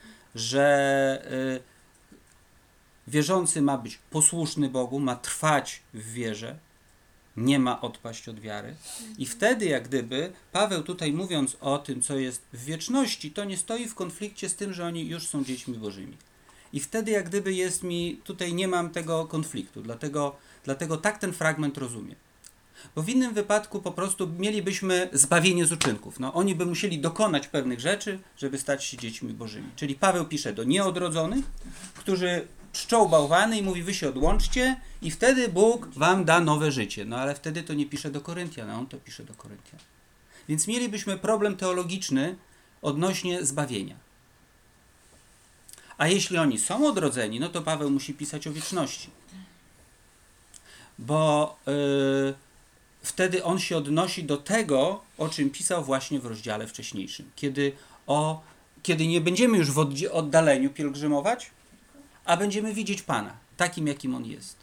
Że wierzący ma być posłuszny Bogu, ma trwać w wierze, nie ma odpaść od wiary. I wtedy jak gdyby Paweł tutaj mówiąc o tym, co jest w wieczności, to nie stoi w konflikcie z tym, że oni już są dziećmi Bożymi. I wtedy jak gdyby jest mi, tutaj nie mam tego konfliktu, dlatego tak ten fragment rozumiem. Bo w innym wypadku po prostu mielibyśmy zbawienie z uczynków. No, oni by musieli dokonać pewnych rzeczy, żeby stać się dziećmi Bożymi. Czyli Paweł pisze do nieodrodzonych, którzy czczą bałwany i mówi, wy się odłączcie i wtedy Bóg wam da nowe życie. No ale wtedy to nie pisze do Koryntian, a on to pisze do Koryntian. Więc mielibyśmy problem teologiczny odnośnie zbawienia. A jeśli oni są odrodzeni, no to Paweł musi pisać o wieczności. Bo wtedy on się odnosi do tego, o czym pisał właśnie w rozdziale wcześniejszym. Kiedy nie będziemy już w oddaleniu pielgrzymować, a będziemy widzieć Pana, takim jakim On jest.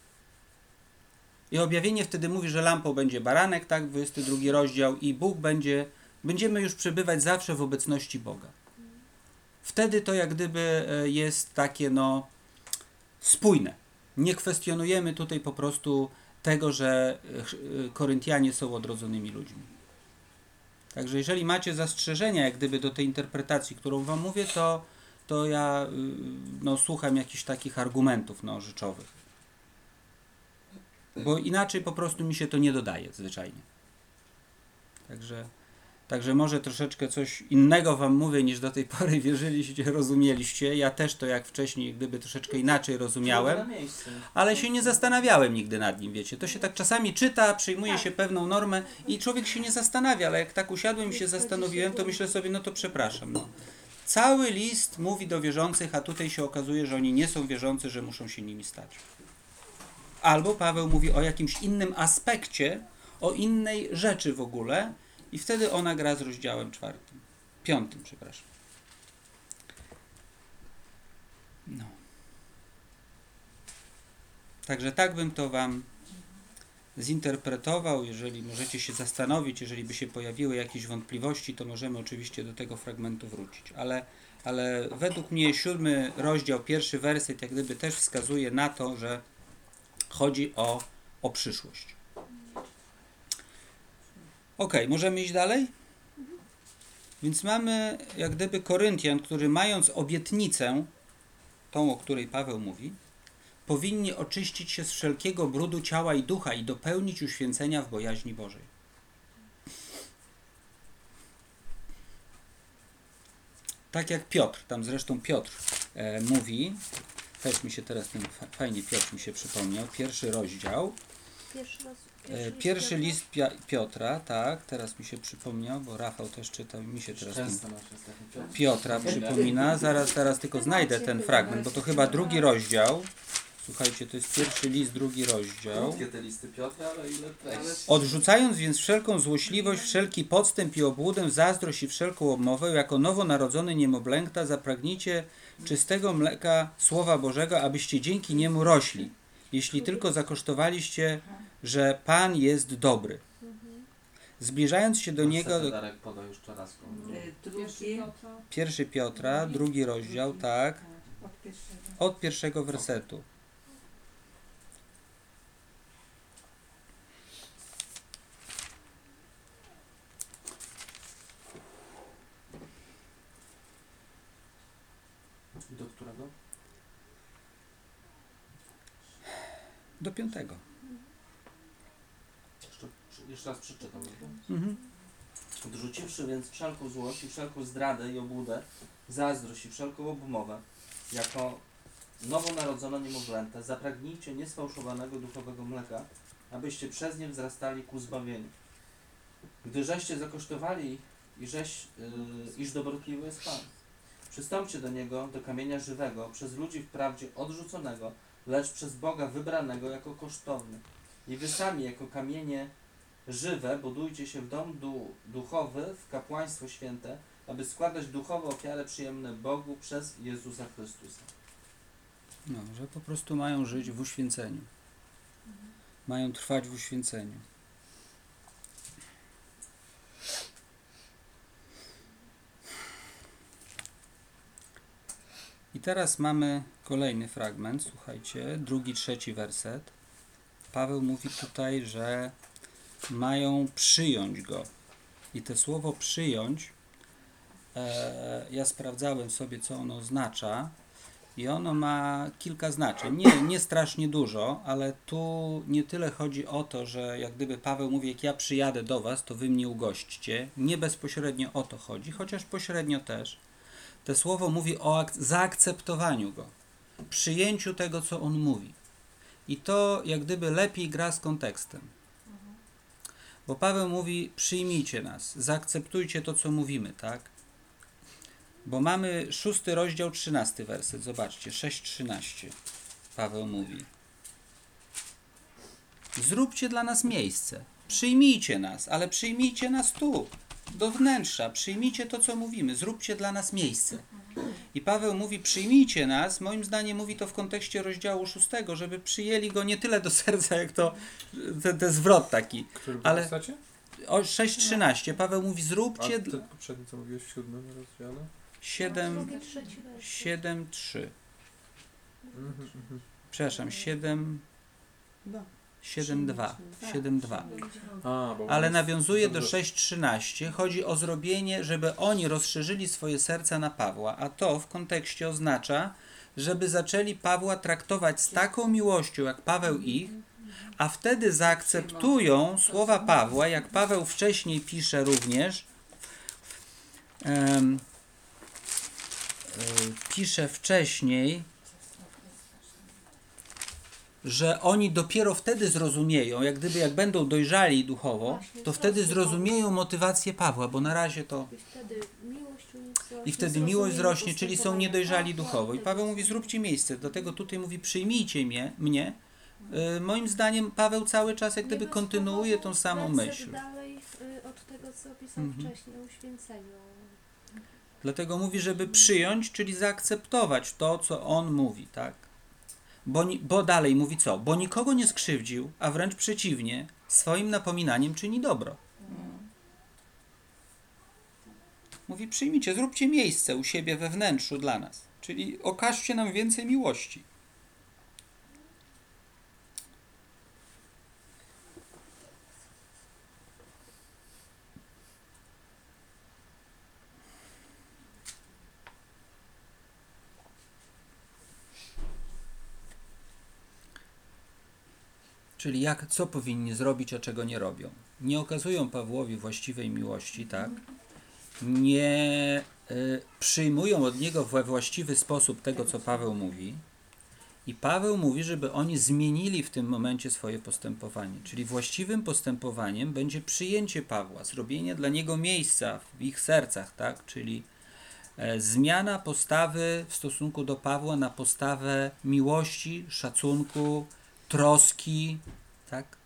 I objawienie wtedy mówi, że lampą będzie baranek, tak, 22 rozdział, i Bóg będziemy już przebywać zawsze w obecności Boga. Wtedy to jak gdyby jest takie, spójne. Nie kwestionujemy tutaj po prostu tego, że Koryntianie są odrodzonymi ludźmi. Także jeżeli macie zastrzeżenia jak gdyby do tej interpretacji, którą wam mówię, to ja słucham jakichś takich argumentów rzeczowych. Bo inaczej po prostu mi się to nie dodaje zwyczajnie. Także może troszeczkę coś innego wam mówię, niż do tej pory wierzyliście, rozumieliście. Ja też to jak wcześniej gdyby troszeczkę inaczej rozumiałem, ale się nie zastanawiałem nigdy nad nim, wiecie. To się tak czasami czyta, przyjmuje się pewną normę i człowiek się nie zastanawia, ale jak tak usiadłem i się zastanowiłem, to myślę sobie, to przepraszam. Cały list mówi do wierzących, a tutaj się okazuje, że oni nie są wierzący, że muszą się nimi stać. Albo Paweł mówi o jakimś innym aspekcie, o innej rzeczy w ogóle, i wtedy ona gra z rozdziałem 4. 5, przepraszam. No. Także tak bym to Wam zinterpretował. Jeżeli możecie się zastanowić, jeżeli by się pojawiły jakieś wątpliwości, to możemy oczywiście do tego fragmentu wrócić. Ale według mnie 7 rozdział, 1 werset jak gdyby też wskazuje na to, że chodzi o przyszłość. Ok, możemy iść dalej? Więc mamy jak gdyby Koryntian, który mając obietnicę, tą, o której Paweł mówi, powinni oczyścić się z wszelkiego brudu ciała i ducha i dopełnić uświęcenia w bojaźni Bożej. Tak jak Piotr, tam zresztą Piotr mówi, też mi się teraz ten fajnie Piotr mi się przypomniał, 1 rozdział, pierwszy list Piotra, tak, teraz mi się przypomniał, bo Rafał też czytał, mi się teraz Często nasz ostatni Piotra przypomina, zaraz tylko znajdę ten fragment, bo to chyba 2 rozdział, słuchajcie, to jest 1 list, 2 rozdział. Krótkie te listy Piotra, ale ile treści. Odrzucając więc wszelką złośliwość, wszelki podstęp i obłudę, zazdrość i wszelką obmowę, jako nowonarodzony niemowlęta zapragnijcie czystego mleka Słowa Bożego, abyście dzięki niemu rośli, jeśli tylko zakosztowaliście, że Pan jest dobry. Zbliżając się do Niego... Darek podał jeszcze raz. 1 Piotra, 2 rozdział, tak, od 1 wersetu. Do którego? Do 5. Jeszcze raz przeczytam. Mhm. Odrzuciwszy więc wszelką złość i wszelką zdradę i obłudę, zazdrość i wszelką obmowę, jako nowonarodzone niemowlęta, zapragnijcie niesfałszowanego duchowego mleka, abyście przez nie wzrastali ku zbawieniu. Gdy żeście zakosztowali, iż dobrotliwy jest Pan. Przystąpcie do Niego, do kamienia żywego, przez ludzi wprawdzie odrzuconego, lecz przez Boga wybranego jako kosztowny. I wy sami jako kamienie żywe budujcie się w dom duchowy, w kapłaństwo święte, aby składać duchowe ofiary przyjemne Bogu przez Jezusa Chrystusa. No, że po prostu mają żyć w uświęceniu. Mają trwać w uświęceniu. I teraz mamy kolejny fragment, słuchajcie, 2, 3 werset. Paweł mówi tutaj, że mają przyjąć Go. I to słowo przyjąć, ja sprawdzałem sobie, co ono oznacza i ono ma kilka znaczeń. Nie strasznie dużo, ale tu nie tyle chodzi o to, że jak gdyby Paweł mówi, jak ja przyjadę do was, to wy mnie ugośćcie. Nie bezpośrednio o to chodzi, chociaż pośrednio też. To słowo mówi o zaakceptowaniu Go, przyjęciu tego, co On mówi. I to jak gdyby lepiej gra z kontekstem. Bo Paweł mówi, przyjmijcie nas, zaakceptujcie to, co mówimy, tak? Bo mamy 6 rozdział, 13 werset, zobaczcie, 6:13. Paweł mówi, zróbcie dla nas miejsce, przyjmijcie nas, ale przyjmijcie nas tu, do wnętrza, przyjmijcie to, co mówimy, zróbcie dla nas miejsce. I Paweł mówi, przyjmijcie nas, moim zdaniem mówi to w kontekście rozdziału 6, żeby przyjęli Go nie tyle do serca, jak to ten zwrot taki. Który był Ale w zasadzie? o 6:13 Paweł mówi, A zróbcie ty poprzednio co mówiłeś w 7 rozdziale? 7:3. Przepraszam, 7:2. Ale nawiązuje do 6:13. Chodzi o zrobienie, żeby oni rozszerzyli swoje serca na Pawła, a to w kontekście oznacza, żeby zaczęli Pawła traktować z taką miłością, jak Paweł ich, a wtedy zaakceptują słowa Pawła, jak Paweł wcześniej pisze również, pisze wcześniej, że oni dopiero wtedy zrozumieją, jak będą dojrzali duchowo, to wtedy zrozumieją motywację Pawła, bo na razie to... I wtedy miłość wzrośnie, czyli są niedojrzali duchowo. I Paweł mówi, zróbcie miejsce, dlatego tutaj mówi, przyjmijcie mnie. Moim zdaniem Paweł cały czas jak gdyby kontynuuje tą samą myśl. Dalej od tego, co opisał wcześniej o uświęceniu. Dlatego mówi, żeby przyjąć, czyli zaakceptować to, co on mówi, tak? Bo dalej mówi co? Bo nikogo nie skrzywdził, a wręcz przeciwnie, swoim napominaniem czyni dobro. Mówi, przyjmijcie, zróbcie miejsce u siebie we wnętrzu dla nas. Czyli okażcie nam więcej miłości. Czyli co powinni zrobić, a czego nie robią? Nie okazują Pawłowi właściwej miłości, tak? Nie przyjmują od niego we właściwy sposób tego, co Paweł mówi. I Paweł mówi, żeby oni zmienili w tym momencie swoje postępowanie. Czyli właściwym postępowaniem będzie przyjęcie Pawła, zrobienie dla niego miejsca w ich sercach, tak? Czyli zmiana postawy w stosunku do Pawła na postawę miłości, szacunku, troski, tak?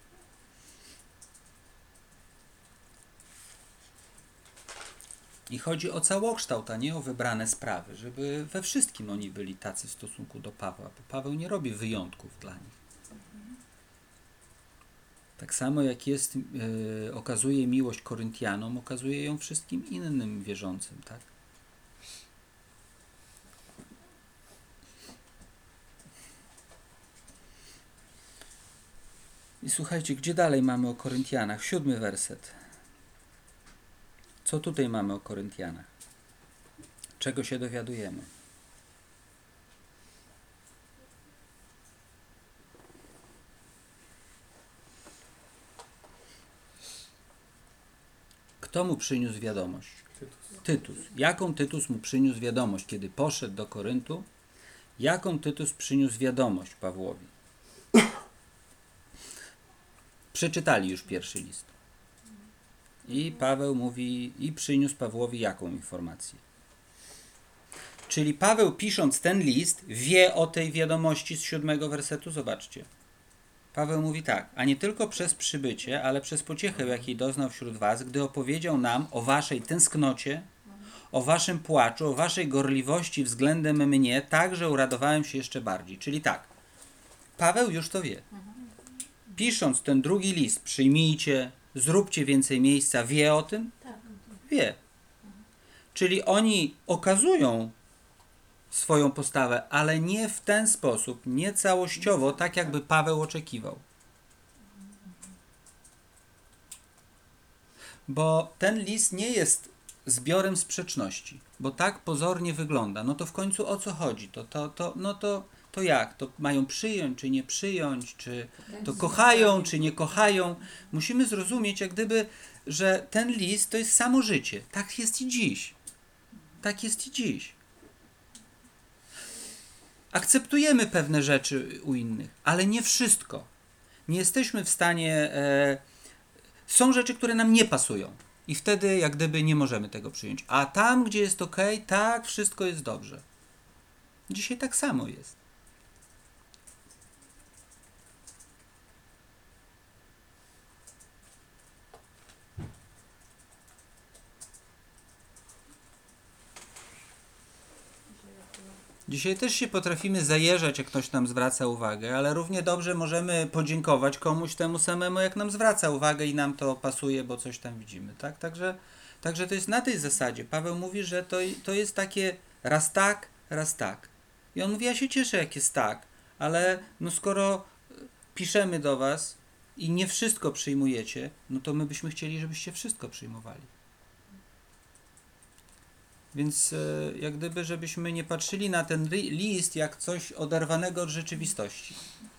I chodzi o całokształt, a nie o wybrane sprawy, żeby we wszystkim oni byli tacy w stosunku do Pawła, bo Paweł nie robi wyjątków dla nich. Tak samo jak okazuje miłość Koryntianom, okazuje ją wszystkim innym wierzącym, tak? I słuchajcie, gdzie dalej mamy o Koryntianach? 7 werset. Co tutaj mamy o Koryntianach? Czego się dowiadujemy? Kto mu przyniósł wiadomość? Tytus. Jaką Tytus mu przyniósł wiadomość, kiedy poszedł do Koryntu? Jaką Tytus przyniósł wiadomość Pawłowi? Przeczytali już pierwszy list. I Paweł mówi, i przyniósł Pawłowi jaką informację? Czyli Paweł, pisząc ten list, wie o tej wiadomości z 7 wersetu. Zobaczcie. Paweł mówi tak: a nie tylko przez przybycie, ale przez pociechę, jakiej doznał wśród was, gdy opowiedział nam o waszej tęsknocie, o waszym płaczu, o waszej gorliwości względem mnie, tak, że uradowałem się jeszcze bardziej. Czyli tak, Paweł już to wie. Pisząc ten drugi list, przyjmijcie, zróbcie więcej miejsca, wie o tym? Tak. Wie. Czyli oni okazują swoją postawę, ale nie w ten sposób, nie całościowo, tak jakby Paweł oczekiwał. Bo ten list nie jest zbiorem sprzeczności, bo tak pozornie wygląda. No to w końcu o co chodzi? To jak? To mają przyjąć, czy nie przyjąć? Czy to kochają, czy nie kochają? Musimy zrozumieć, jak gdyby, że ten list to jest samo życie. Tak jest i dziś. Tak jest i dziś. Akceptujemy pewne rzeczy u innych, ale nie wszystko. Nie jesteśmy w stanie... Są rzeczy, które nam nie pasują. I wtedy jak gdyby nie możemy tego przyjąć. A tam, gdzie jest okej, tak, wszystko jest dobrze. Dzisiaj tak samo jest. Dzisiaj też się potrafimy zajeżdżać, jak ktoś nam zwraca uwagę, ale równie dobrze możemy podziękować komuś temu samemu, jak nam zwraca uwagę i nam to pasuje, bo coś tam widzimy, tak? Także to jest na tej zasadzie. Paweł mówi, że to jest takie raz tak, raz tak. I on mówi, ja się cieszę, jak jest tak, ale no skoro piszemy do was i nie wszystko przyjmujecie, no to my byśmy chcieli, żebyście wszystko przyjmowali. Więc jak gdyby, żebyśmy nie patrzyli na ten list jak coś oderwanego od rzeczywistości.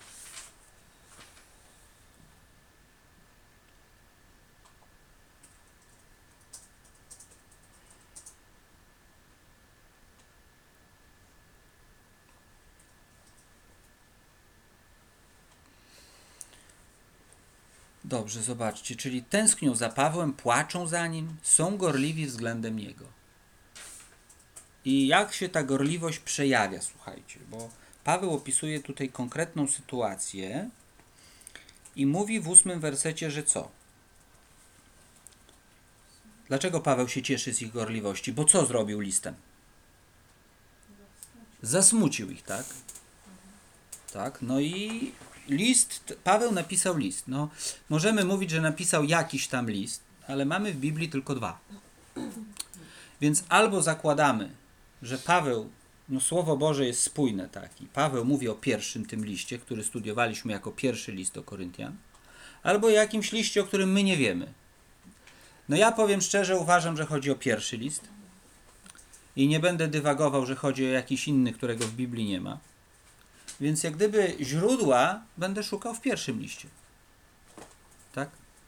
Dobrze, zobaczcie, czyli tęsknią za Pawłem, płaczą za nim, są gorliwi względem niego. I jak się ta gorliwość przejawia, słuchajcie, bo Paweł opisuje tutaj konkretną sytuację i mówi w 8 wersecie, że co? Dlaczego Paweł się cieszy z ich gorliwości? Bo co zrobił listem? Zasmucił ich, tak? Tak, no i Paweł napisał list. No, możemy mówić, że napisał jakiś tam list, ale mamy w Biblii tylko 2. Więc albo zakładamy, że Paweł, no Słowo Boże jest spójne, tak, i Paweł mówi o pierwszym tym liście, który studiowaliśmy jako pierwszy list do Koryntian, albo o jakimś liście, o którym my nie wiemy. No ja powiem szczerze, uważam, że chodzi o pierwszy list i nie będę dywagował, że chodzi o jakiś inny, którego w Biblii nie ma. Więc jak gdyby źródła będę szukał w pierwszym liście. Tak?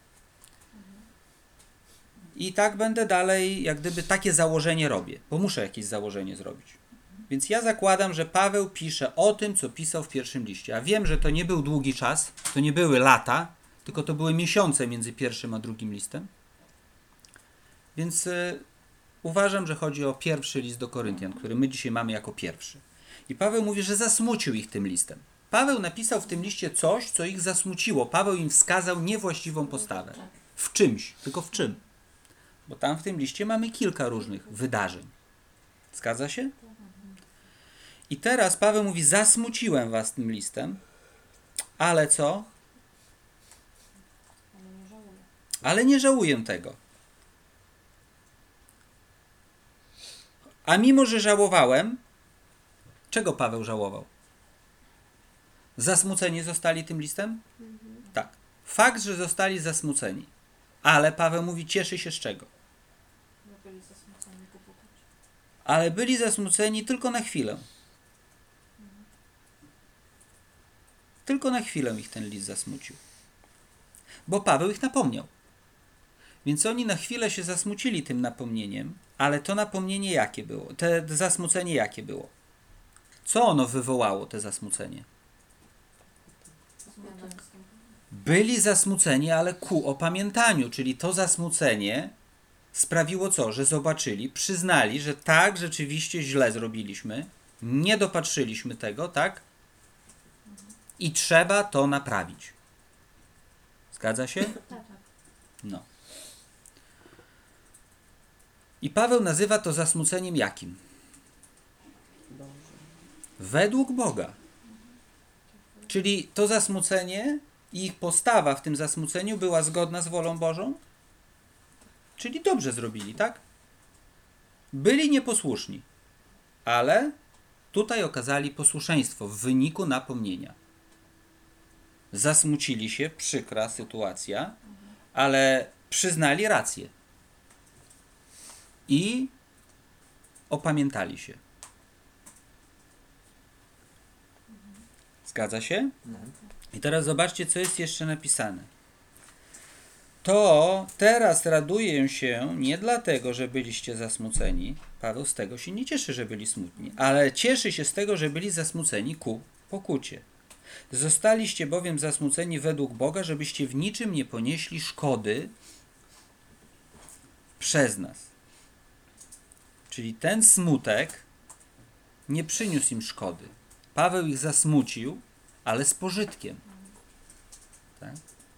I tak będę dalej, jak gdyby takie założenie robię, bo muszę jakieś założenie zrobić. Więc ja zakładam, że Paweł pisze o tym, co pisał w pierwszym liście. A wiem, że to nie był długi czas, to nie były lata, tylko to były miesiące między pierwszym a drugim listem. Więc uważam, że chodzi o pierwszy list do Koryntian, który my dzisiaj mamy jako pierwszy. I Paweł mówi, że zasmucił ich tym listem. Paweł napisał w tym liście coś, co ich zasmuciło. Paweł im wskazał niewłaściwą postawę. W czymś, tylko w czym? Bo tam w tym liście mamy kilka różnych wydarzeń. Zgadza się? I teraz Paweł mówi, zasmuciłem was tym listem, ale co? Ale nie żałuję tego. A mimo, że żałowałem, czego Paweł żałował? Zasmuceni zostali tym listem? Tak. Fakt, że zostali zasmuceni. Ale Paweł mówi, cieszy się z czego? Ale byli zasmuceni tylko na chwilę. Tylko na chwilę ich ten list zasmucił. Bo Paweł ich napomniał. Więc oni na chwilę się zasmucili tym napomnieniem, ale to napomnienie jakie było? To zasmucenie jakie było? Co ono wywołało, te zasmucenie? Byli zasmuceni, ale ku opamiętaniu, czyli to zasmucenie sprawiło co? Że zobaczyli, przyznali, że tak, rzeczywiście źle zrobiliśmy, nie dopatrzyliśmy tego, tak? I trzeba to naprawić. Zgadza się? No. I Paweł nazywa to zasmuceniem jakim? Według Boga. Czyli to zasmucenie i ich postawa w tym zasmuceniu była zgodna z wolą Bożą? Czyli dobrze zrobili, tak? Byli nieposłuszni, ale tutaj okazali posłuszeństwo w wyniku napomnienia. Zasmucili się, przykra sytuacja, ale przyznali rację. I opamiętali się. Zgadza się? I teraz zobaczcie, co jest jeszcze napisane. To teraz raduję się nie dlatego, że byliście zasmuceni. Paweł z tego się nie cieszy, że byli smutni, ale cieszy się z tego, że byli zasmuceni ku pokucie. Zostaliście bowiem zasmuceni według Boga, żebyście w niczym nie ponieśli szkody przez nas. Czyli ten smutek nie przyniósł im szkody. Paweł ich zasmucił, ale z pożytkiem. Tak?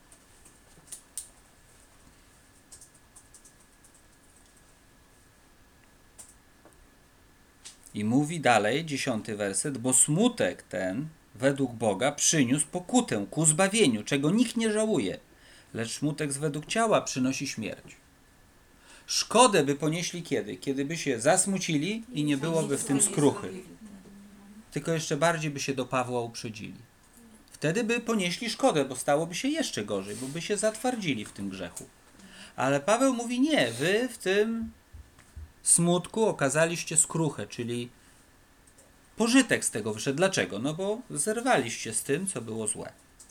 I mówi dalej, 10 werset, bo smutek ten według Boga przyniósł pokutę ku zbawieniu, czego nikt nie żałuje, lecz smutek według ciała przynosi śmierć. Szkodę by ponieśli kiedy? Kiedy by się zasmucili i nie byłoby w tym skruchy. Tylko jeszcze bardziej by się do Pawła uprzedzili. Wtedy by ponieśli szkodę, bo stałoby się jeszcze gorzej, bo by się zatwardzili w tym grzechu. Ale Paweł mówi nie, wy w tym smutku okazaliście skruchę, czyli pożytek z tego wyszedł. Dlaczego? No bo zerwaliście z tym, co było złe.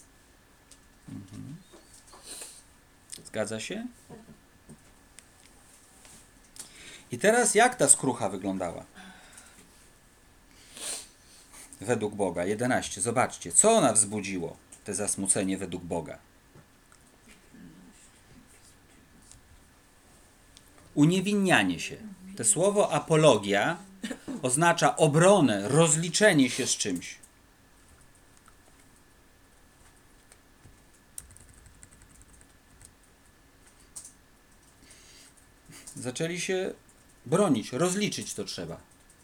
Zgadza się? I teraz jak ta skrucha wyglądała? Według Boga. 11. Zobaczcie, co ona wzbudziło, te zasmucenie według Boga. Uniewinnianie się. To słowo apologia oznacza obronę, rozliczenie się z czymś. Zaczęli się bronić, rozliczyć to trzeba.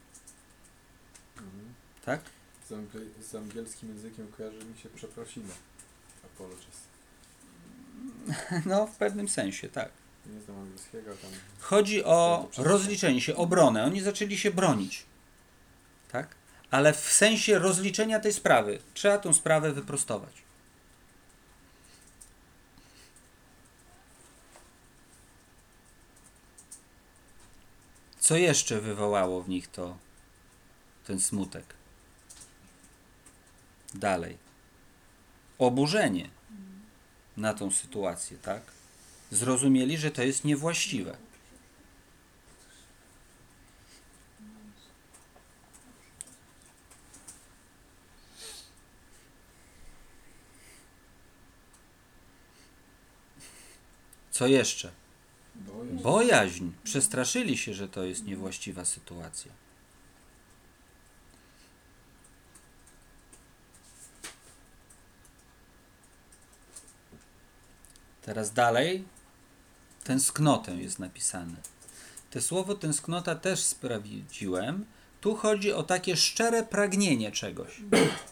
Tak? Z angielskim językiem kojarzy mi się przeprosiny. Apologies. No, w pewnym sensie, tak. Nie znam angielskiego, tam... Chodzi o rozliczenie się, obronę. Oni zaczęli się bronić. Tak? Ale w sensie rozliczenia tej sprawy. Trzeba tą sprawę wyprostować. Co jeszcze wywołało w nich ten smutek? Dalej. Oburzenie na tą sytuację, tak? Zrozumieli, że to jest niewłaściwe. Co jeszcze? Bojaźń. Przestraszyli się, że to jest niewłaściwa sytuacja. Teraz dalej. Tęsknotę jest napisane. To słowo tęsknota też sprawdziłem. Tu chodzi o takie szczere pragnienie czegoś.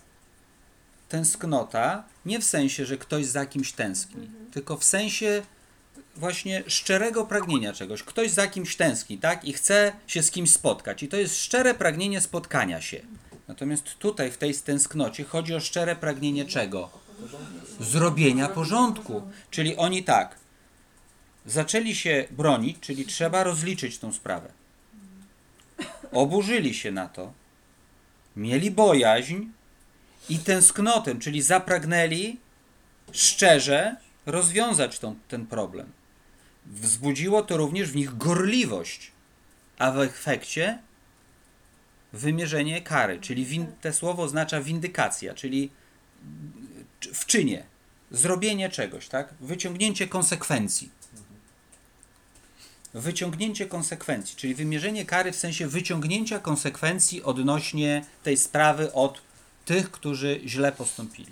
Tęsknota nie w sensie, że ktoś za kimś tęskni, tylko w sensie właśnie szczerego pragnienia czegoś. Ktoś za kimś tęskni, tak? I chce się z kimś spotkać. I to jest szczere pragnienie spotkania się. Natomiast tutaj w tej tęsknocie chodzi o szczere pragnienie czego? Zrobienia porządku. Czyli oni tak, zaczęli się bronić, czyli trzeba rozliczyć tą sprawę. Oburzyli się na to, mieli bojaźń i tęsknotę, czyli zapragnęli szczerze rozwiązać ten problem. Wzbudziło to również w nich gorliwość, a w efekcie wymierzenie kary, czyli to słowo oznacza windykacja, czyli w czynie, zrobienie czegoś, tak? Wyciągnięcie konsekwencji. Wyciągnięcie konsekwencji, czyli wymierzenie kary w sensie wyciągnięcia konsekwencji odnośnie tej sprawy od tych, którzy źle postąpili.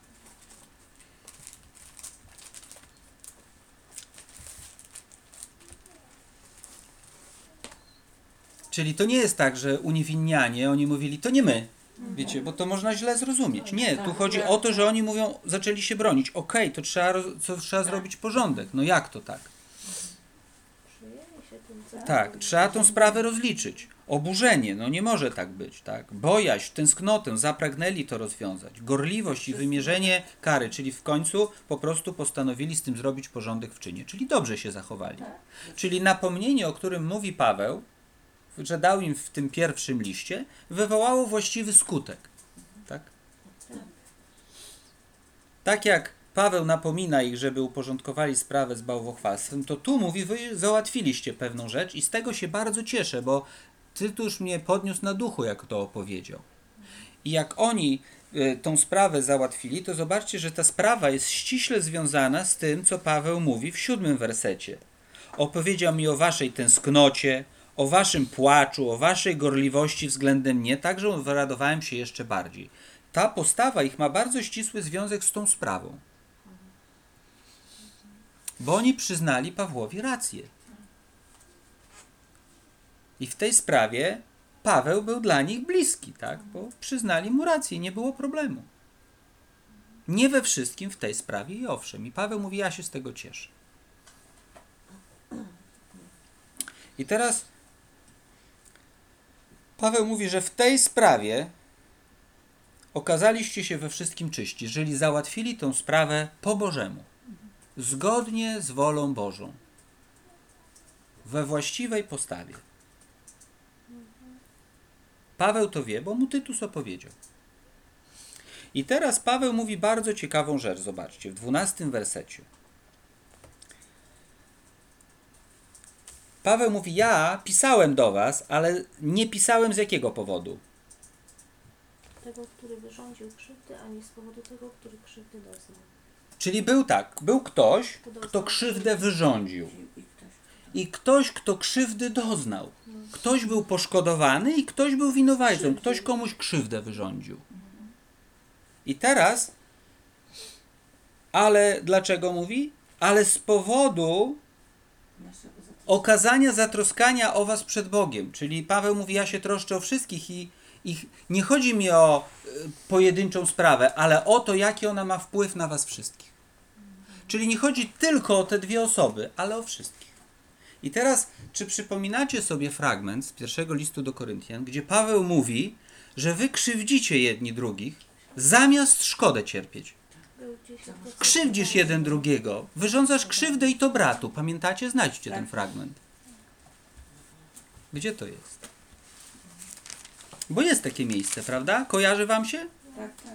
Czyli to nie jest tak, że uniewinnianie, oni mówili, to nie my. Wiecie, bo to można źle zrozumieć. Nie, tu chodzi o to, że oni mówią, zaczęli się bronić. Okej, to trzeba zrobić porządek. No jak to tak? Tak, trzeba tą sprawę rozliczyć. Oburzenie, no nie może tak być, tak? Bojaźń, tęsknotę, zapragnęli to rozwiązać. Gorliwość i wymierzenie kary, czyli w końcu po prostu postanowili z tym zrobić porządek w czynie. Czyli dobrze się zachowali. Czyli napomnienie, o którym mówi Paweł, że dał im w tym pierwszym liście, wywołało właściwy skutek. Tak? Tak jak Paweł napomina ich, żeby uporządkowali sprawę z bałwochwalstwem, to tu mówi, wy załatwiliście pewną rzecz i z tego się bardzo cieszę, bo Tytusz mnie podniósł na duchu, jak to opowiedział. I jak oni tą sprawę załatwili, to zobaczcie, że ta sprawa jest ściśle związana z tym, co Paweł mówi w 7 wersecie. Opowiedział mi o waszej tęsknocie, o waszym płaczu, o waszej gorliwości względem mnie, tak że wyradowałem się jeszcze bardziej. Ta postawa ich ma bardzo ścisły związek z tą sprawą. Bo oni przyznali Pawłowi rację. I w tej sprawie Paweł był dla nich bliski, tak? Bo przyznali mu rację, nie było problemu. Nie we wszystkim w tej sprawie i owszem. I Paweł mówi, ja się z tego cieszę. I teraz Paweł mówi, że w tej sprawie okazaliście się we wszystkim czyści, jeżeli załatwili tę sprawę po Bożemu, zgodnie z wolą Bożą, we właściwej postawie. Paweł to wie, bo mu Tytus opowiedział. I teraz Paweł mówi bardzo ciekawą rzecz, zobaczcie, w 12 wersecie. Paweł mówi, ja pisałem do was, ale nie pisałem z jakiego powodu? Tego, który wyrządził krzywdy, a nie z powodu tego, który krzywdy doznał. Czyli był ktoś, kto krzywdę wyrządził. I ktoś, kto krzywdy doznał. Ktoś był poszkodowany i ktoś był winowajcą. Ktoś komuś krzywdę wyrządził. I teraz, ale dlaczego mówi? Ale z powodu okazania zatroskania o was przed Bogiem. Czyli Paweł mówi, ja się troszczę o wszystkich i nie chodzi mi o pojedynczą sprawę, ale o to, jaki ona ma wpływ na was wszystkich. Czyli nie chodzi tylko o te dwie osoby, ale o wszystkich. I teraz, czy przypominacie sobie fragment z pierwszego listu do Koryntian, gdzie Paweł mówi, że wy krzywdzicie jedni drugich, zamiast szkodę cierpieć. Krzywdzisz jeden drugiego, wyrządzasz krzywdę i to bratu. Pamiętacie? Znajdźcie ten fragment. Gdzie to jest? Bo jest takie miejsce, prawda? Kojarzy wam się? Tak, tak.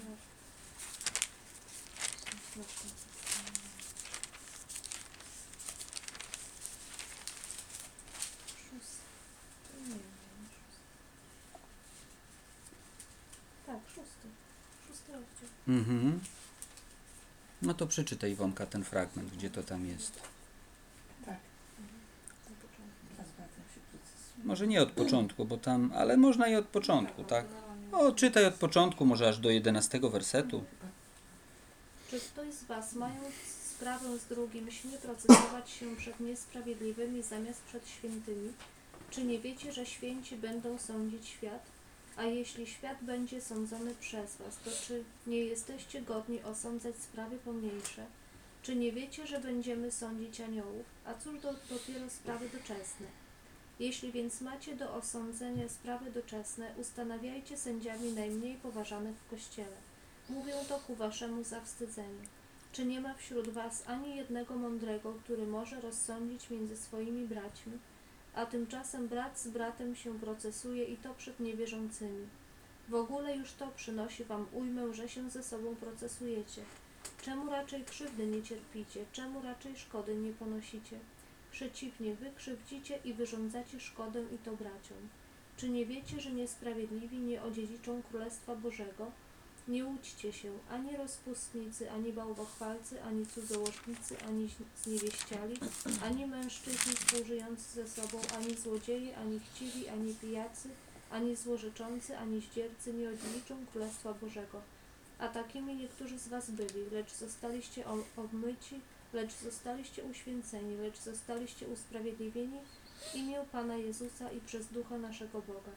Tak, 6. 6 rozdział. Mhm. No to przeczytaj, Iwonka, ten fragment, gdzie to tam jest. Tak. Na początku. Zgadzam się precyzyjnie. Może nie od początku, bo tam, ale można i od początku, tak? O, czytaj od początku, może aż do 11 wersetu. Czy ktoś z was, mając sprawę z drugim, śmie procesować się przed niesprawiedliwymi zamiast przed świętymi? Czy nie wiecie, że święci będą sądzić świat? A jeśli świat będzie sądzony przez was, to czy nie jesteście godni osądzać sprawy pomniejsze? Czy nie wiecie, że będziemy sądzić aniołów? A cóż dopiero sprawy doczesne? Jeśli więc macie do osądzenia sprawy doczesne, ustanawiajcie sędziami najmniej poważanych w Kościele. Mówię to ku waszemu zawstydzeniu. Czy nie ma wśród was ani jednego mądrego, który może rozsądzić między swoimi braćmi? A tymczasem brat z bratem się procesuje i to przed niewierzącymi. W ogóle już to przynosi wam ujmę, że się ze sobą procesujecie. Czemu raczej krzywdy nie cierpicie? Czemu raczej szkody nie ponosicie? Przeciwnie, wy krzywdzicie i wyrządzacie szkodę i to braciom. Czy nie wiecie, że niesprawiedliwi nie odziedziczą Królestwa Bożego? Nie łudźcie się, ani rozpustnicy, ani bałwochwalcy, ani cudzołożnicy, ani zniewieściali, ani mężczyźni współżyjący ze sobą, ani złodzieje, ani chciwi, ani pijacy, ani złorzeczący, ani zdziercy nie odziedziczą Królestwa Bożego. A takimi niektórzy z was byli, lecz zostaliście obmyci, lecz zostaliście uświęceni, lecz zostaliście usprawiedliwieni w imię Pana Jezusa i przez Ducha naszego Boga.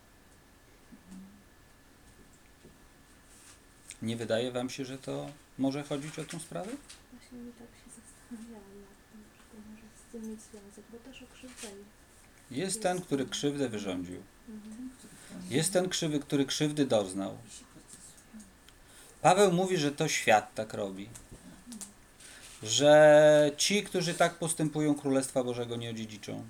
Nie wydaje wam się, że to może chodzić o tą sprawę? Właśnie mi tak się zastanawiałam nad tym, czy to może z tym mieć związek, bo też o krzywdzeniu. Jest ten, który krzywdę wyrządził. Mhm. Jest ten krzywy, który krzywdy doznał. I się procesują. Paweł mówi, że to świat tak robi. Że ci, którzy tak postępują, Królestwa Bożego nie odziedziczą.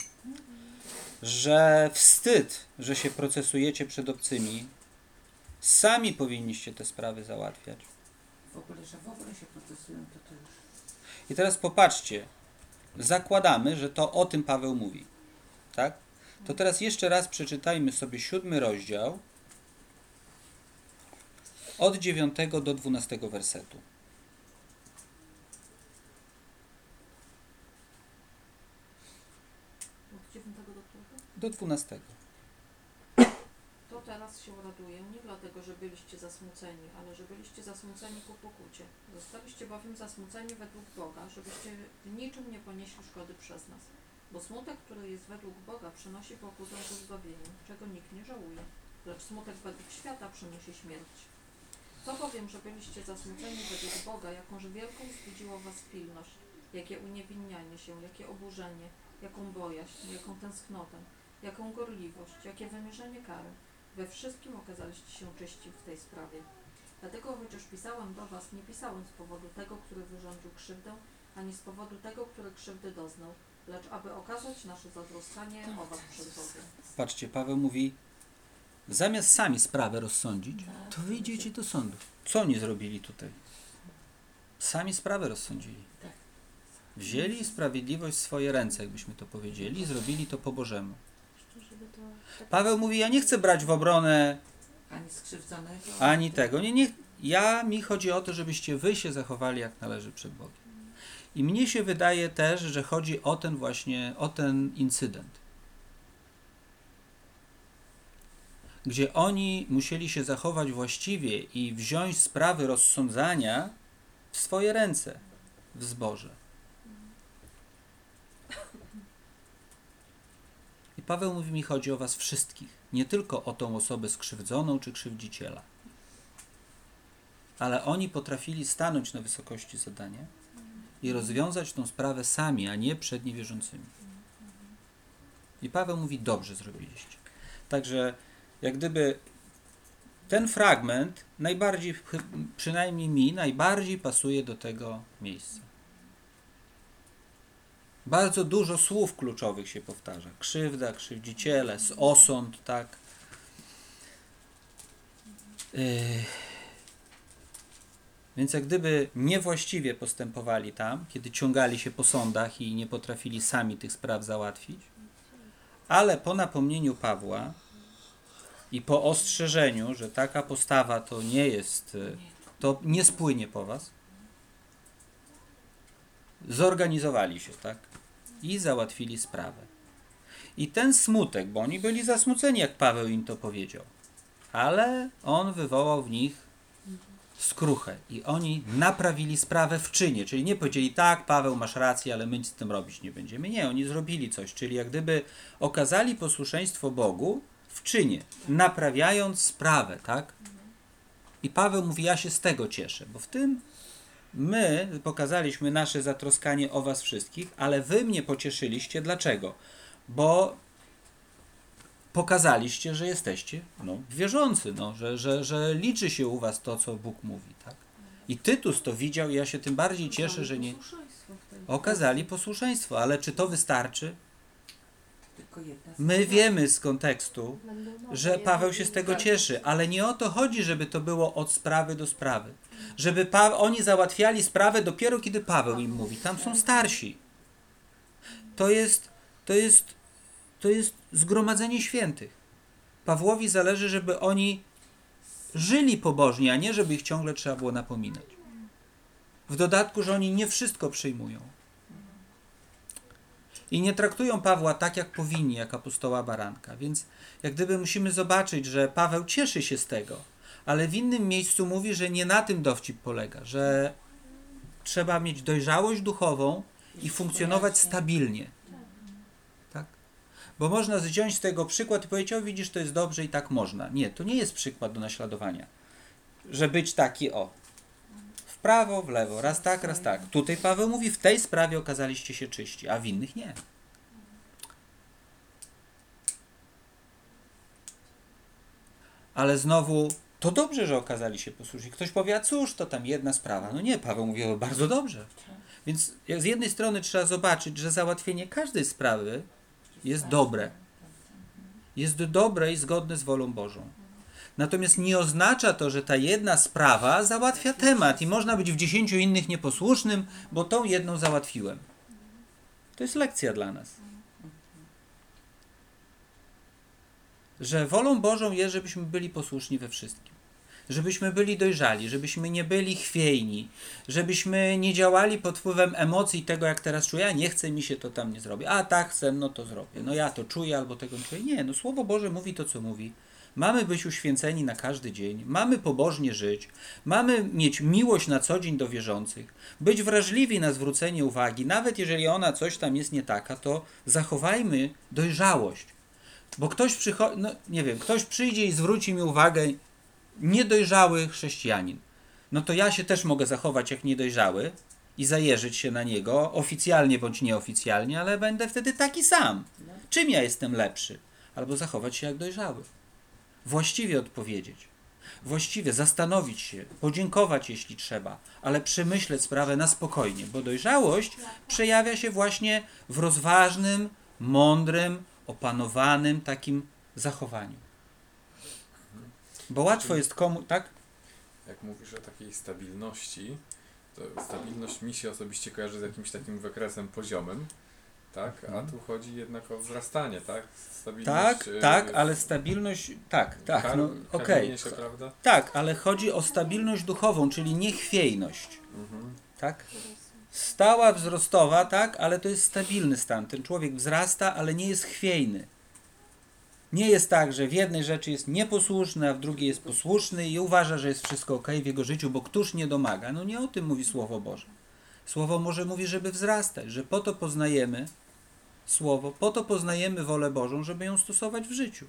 Że wstyd, że się procesujecie przed obcymi. Sami powinniście te sprawy załatwiać. W ogóle, że w ogóle się procesują, to już. I teraz popatrzcie. Zakładamy, że to o tym Paweł mówi. Tak? To teraz jeszcze raz przeczytajmy sobie 7 rozdział od 9 do 12 wersetu. Od 9 do którego? Do 12. To teraz się raduję, nie dlatego, że byliście zasmuceni, ale że byliście zasmuceni ku pokucie. Zostaliście bowiem zasmuceni według Boga, żebyście w niczym nie ponieśli szkody przez nas. Bo smutek, który jest według Boga, przynosi pokutę ku zbawieniu, czego nikt nie żałuje. Lecz smutek według świata przynosi śmierć. To bowiem, że byliście zasmuceni według Boga, jakąż wielką wzbudziło was pilność, jakie uniewinnianie się, jakie oburzenie, jaką bojaźń, jaką tęsknotę, jaką gorliwość, jakie wymierzenie kary. We wszystkim okazaliście się czyści w tej sprawie. Dlatego chociaż pisałem do was, nie pisałem z powodu tego, który wyrządził krzywdę, ani z powodu tego, który krzywdy doznał, lecz aby okazać nasze zatroskanie o was przed Bogiem. Patrzcie, Paweł mówi, zamiast sami sprawę rozsądzić, to wyjdziecie do sądu. Co oni zrobili tutaj? Sami sprawę rozsądzili. Wzięli sprawiedliwość w swoje ręce, jakbyśmy to powiedzieli, i zrobili to po Bożemu. Żeby to tak Paweł mówi, ja nie chcę brać w obronę Ani skrzywdzonego. ani tego. Mi chodzi o to, żebyście wy się zachowali jak należy przed Bogiem. I mnie się wydaje też, że chodzi o ten incydent. Gdzie oni musieli się zachować właściwie i wziąć sprawy rozsądzania w swoje ręce w zborze. Paweł mówi, mi chodzi o was wszystkich. Nie tylko o tą osobę skrzywdzoną czy krzywdziciela. Ale oni potrafili stanąć na wysokości zadania i rozwiązać tą sprawę sami, a nie przed niewierzącymi. I Paweł mówi, dobrze zrobiliście. Także jak gdyby ten fragment najbardziej, przynajmniej mi, najbardziej pasuje do tego miejsca. Bardzo dużo słów kluczowych się powtarza. Krzywda, krzywdziciele, osąd, tak. Więc jak gdyby niewłaściwie postępowali tam, kiedy ciągali się po sądach i nie potrafili sami tych spraw załatwić, ale po napomnieniu Pawła i po ostrzeżeniu, że taka postawa to nie jest, to nie spłynie po was, zorganizowali się, tak? I załatwili sprawę. I ten smutek, bo oni byli zasmuceni, jak Paweł im to powiedział, ale on wywołał w nich skruchę i oni naprawili sprawę w czynie, czyli nie powiedzieli, tak, Paweł, masz rację, ale my nic z tym robić nie będziemy. Nie, oni zrobili coś, czyli jak gdyby okazali posłuszeństwo Bogu w czynie, naprawiając sprawę, tak? I Paweł mówi, ja się z tego cieszę, bo w tym my pokazaliśmy nasze zatroskanie o was wszystkich, ale wy mnie pocieszyliście. Dlaczego? Bo pokazaliście, że jesteście wierzący, że liczy się u was to, co Bóg mówi. Tak? I Tytus to widział i ja się tym bardziej cieszę, że nie okazali posłuszeństwo. Ale czy to wystarczy? My wiemy z kontekstu, że Paweł się z tego cieszy, ale nie o to chodzi, żeby to było od sprawy do sprawy. Żeby oni załatwiali sprawę dopiero, kiedy Paweł im mówi. Tam są starsi. To jest zgromadzenie świętych. Pawłowi zależy, żeby oni żyli pobożnie, a nie żeby ich ciągle trzeba było napominać. W dodatku, że oni nie wszystko przyjmują. I nie traktują Pawła tak, jak powinni, jak apostoła Baranka. Więc jak gdyby musimy zobaczyć, że Paweł cieszy się z tego, ale w innym miejscu mówi, że nie na tym dowcip polega, że trzeba mieć dojrzałość duchową i funkcjonować stabilnie. Tak? Bo można wziąć z tego przykład i powiedzieć, o widzisz, to jest dobrze i tak można. Nie, to nie jest przykład do naśladowania. Że być taki w prawo, w lewo, raz tak, raz tak. Tutaj Paweł mówi, w tej sprawie okazaliście się czyści, a w innych nie. Ale znowu, to dobrze, że okazali się posłuszni. Ktoś powie, a cóż, to tam jedna sprawa. No nie, Paweł mówi, bardzo dobrze. Więc z jednej strony trzeba zobaczyć, że załatwienie każdej sprawy jest dobre. Jest dobre i zgodne z wolą Bożą. Natomiast nie oznacza to, że ta jedna sprawa załatwia temat i można być w 10 innych nieposłusznym, bo tą jedną załatwiłem. To jest lekcja dla nas. Że wolą Bożą jest, żebyśmy byli posłuszni we wszystkim. Żebyśmy byli dojrzali, żebyśmy nie byli chwiejni, żebyśmy nie działali pod wpływem emocji tego, jak teraz czuję, a nie chce mi się, to tam nie zrobię. A tak chcę, no to zrobię. No ja to czuję albo tego nie czuję. Nie, Słowo Boże mówi to, co mówi. Mamy być uświęceni na każdy dzień, mamy pobożnie żyć, mamy mieć miłość na co dzień do wierzących, być wrażliwi na zwrócenie uwagi, nawet jeżeli ona coś tam jest nie taka, to zachowajmy dojrzałość. Bo ktoś ktoś przyjdzie i zwróci mi uwagę, niedojrzały chrześcijanin. No to ja się też mogę zachować jak niedojrzały i zajeżyć się na niego, oficjalnie bądź nieoficjalnie, ale będę wtedy taki sam. Czym ja jestem lepszy? Albo zachować się jak dojrzały. Właściwie odpowiedzieć, właściwie zastanowić się, podziękować jeśli trzeba, ale przemyśleć sprawę na spokojnie, bo dojrzałość przejawia się właśnie w rozważnym, mądrym, opanowanym takim zachowaniu. Bo łatwo jest komu, tak? Jak mówisz o takiej stabilności, to stabilność mi się osobiście kojarzy z jakimś takim wykresem poziomym, tak? A tu chodzi jednak o wzrastanie, tak? Stabilność, tak, ale stabilność, okej. się, prawda? Tak, ale chodzi o stabilność duchową, czyli niechwiejność. Tak? Stała wzrostowa, tak, ale to jest stabilny stan. Ten człowiek wzrasta, ale nie jest chwiejny. Nie jest tak, że w jednej rzeczy jest nieposłuszny, a w drugiej jest posłuszny i uważa, że jest wszystko okej w jego życiu, bo któż nie domaga. No nie o tym mówi Słowo Boże. Słowo Boże mówi, żeby wzrastać, że po to poznajemy Słowo, po to poznajemy wolę Bożą, żeby ją stosować w życiu.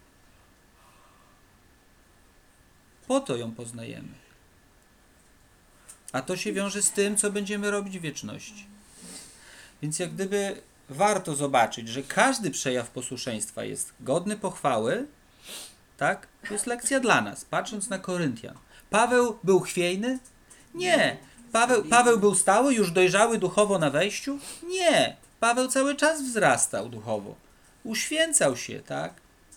Po to ją poznajemy. A to się wiąże z tym, co będziemy robić w wieczności. Więc jak gdyby warto zobaczyć, że każdy przejaw posłuszeństwa jest godny pochwały, tak? To jest lekcja dla nas, patrząc na Koryntian. Paweł był chwiejny? Nie. Paweł był stały, już dojrzały duchowo na wejściu? Nie. Paweł cały czas wzrastał duchowo. Uświęcał się, tak?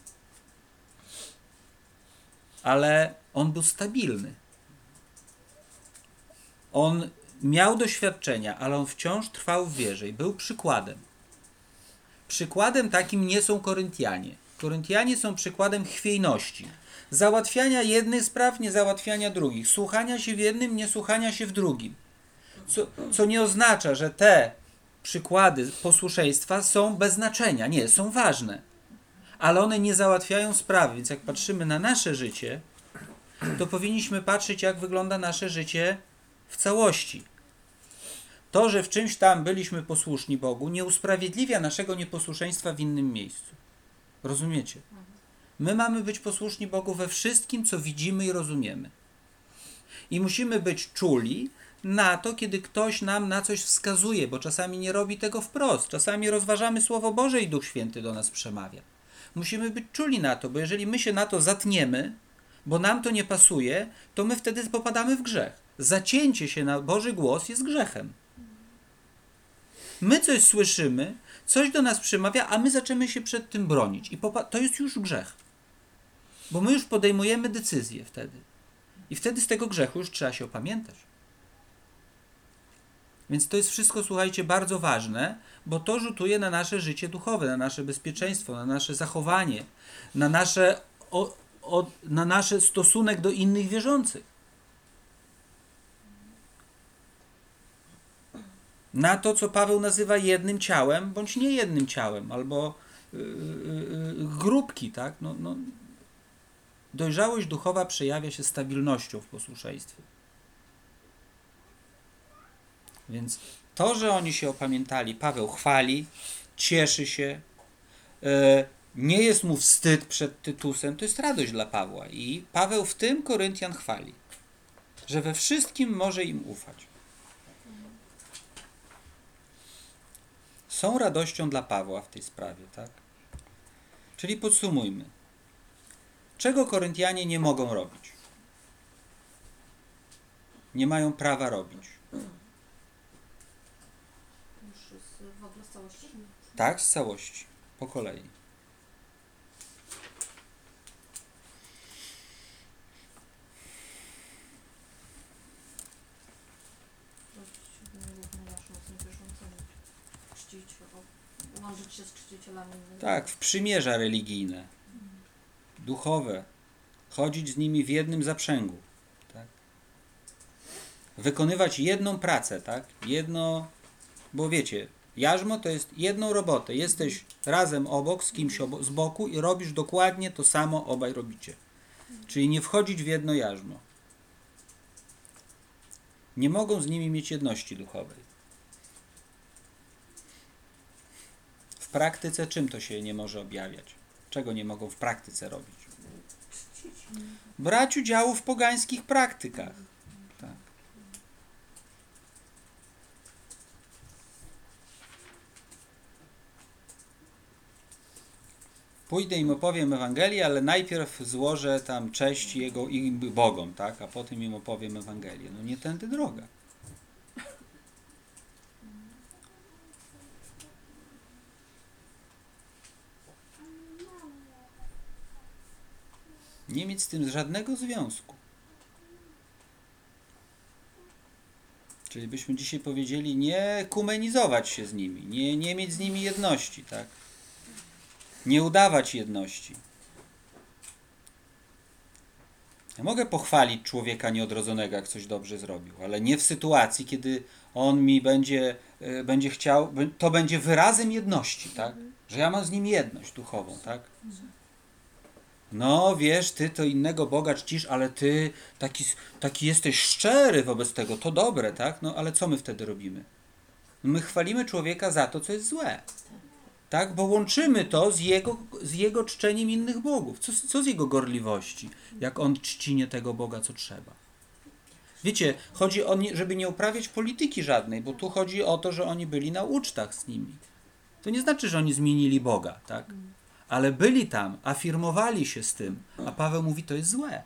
Ale on był stabilny. On miał doświadczenia, ale on wciąż trwał w wierze i był przykładem. Przykładem takim nie są Koryntianie. Koryntianie są przykładem chwiejności. Załatwiania jednych spraw, nie załatwiania drugich. Słuchania się w jednym, nie słuchania się w drugim. Co nie oznacza, że te przykłady posłuszeństwa są bez znaczenia. Nie, są ważne. Ale one nie załatwiają sprawy. Więc jak patrzymy na nasze życie, to powinniśmy patrzeć, jak wygląda nasze życie w całości. To, że w czymś tam byliśmy posłuszni Bogu, nie usprawiedliwia naszego nieposłuszeństwa w innym miejscu. Rozumiecie? My mamy być posłuszni Bogu we wszystkim, co widzimy i rozumiemy. I musimy być czuli na to, kiedy ktoś nam na coś wskazuje, bo czasami nie robi tego wprost. Czasami rozważamy Słowo Boże i Duch Święty do nas przemawia. Musimy być czuli na to, bo jeżeli my się na to zatniemy, bo nam to nie pasuje, to my wtedy popadamy w grzech. Zacięcie się na Boży głos jest grzechem. My coś słyszymy, coś do nas przemawia, a my zaczynamy się przed tym bronić. I to jest już grzech. Bo my już podejmujemy decyzję wtedy. I wtedy z tego grzechu już trzeba się opamiętać. Więc to jest wszystko, słuchajcie, bardzo ważne, bo to rzutuje na nasze życie duchowe, na nasze bezpieczeństwo, na nasze zachowanie, na nasz stosunek do innych wierzących. Na to, co Paweł nazywa jednym ciałem, bądź nie jednym ciałem, albo grupki, tak? Dojrzałość duchowa przejawia się stabilnością w posłuszeństwie. Więc to, że oni się opamiętali, Paweł chwali, cieszy się, nie jest mu wstyd przed Tytusem, to jest radość dla Pawła. I Paweł w tym Koryntian chwali, że we wszystkim może im ufać. Są radością dla Pawła w tej sprawie, tak? Czyli podsumujmy. Czego Koryntianie nie mogą robić? Nie mają prawa robić. Już w ogóle z całości? Tak, z całości. Po kolei. Łączyć się z czcicielami. Tak, w przymierza religijne, duchowe, chodzić z nimi w jednym zaprzęgu, tak? Wykonywać jedną pracę, tak? Bo wiecie, jarzmo to jest jedną robotę. Jesteś razem obok, z kimś z boku i robisz dokładnie to samo, obaj robicie. Czyli nie wchodzić w jedno jarzmo. Nie mogą z nimi mieć jedności duchowej. W praktyce czym to się nie może objawiać? Czego nie mogą w praktyce robić? Brać udziału w pogańskich praktykach. Tak. Pójdę im opowiem Ewangelię, ale najpierw złożę tam cześć im Bogom, tak? A potem im opowiem Ewangelię. No nie tędy droga. Nie mieć z tym żadnego związku. Czyli byśmy dzisiaj powiedzieli, nie kumenizować się z nimi, nie mieć z nimi jedności, tak? Nie udawać jedności. Ja mogę pochwalić człowieka nieodrodzonego, jak coś dobrze zrobił, ale nie w sytuacji, kiedy on mi będzie chciał, to będzie wyrazem jedności, tak? Że ja mam z nim jedność duchową, tak? No wiesz, ty to innego Boga czcisz, ale ty taki jesteś szczery wobec tego, to dobre, tak? No ale co my wtedy robimy? My chwalimy człowieka za to, co jest złe. Tak? Bo łączymy to z jego czczeniem innych bogów. Co z jego gorliwości, jak on czci nie tego Boga, co trzeba? Wiecie, chodzi o nie, żeby nie uprawiać polityki żadnej, bo tu chodzi o to, że oni byli na ucztach z nimi. To nie znaczy, że oni zmienili Boga, tak? Ale byli tam, afirmowali się z tym, a Paweł mówi, to jest złe.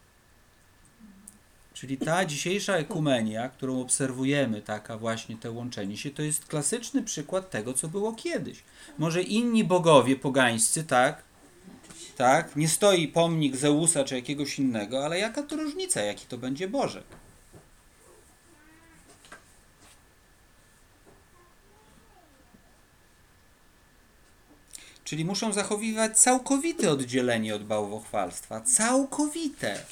Czyli ta dzisiejsza ekumenia, którą obserwujemy, taka właśnie te łączenie się, to jest klasyczny przykład tego, co było kiedyś. Może inni bogowie pogańscy, tak? Tak? Nie stoi pomnik Zeusa czy jakiegoś innego, ale jaka to różnica, jaki to będzie Bożek? Czyli muszą zachowywać całkowite oddzielenie od bałwochwalstwa. Całkowite.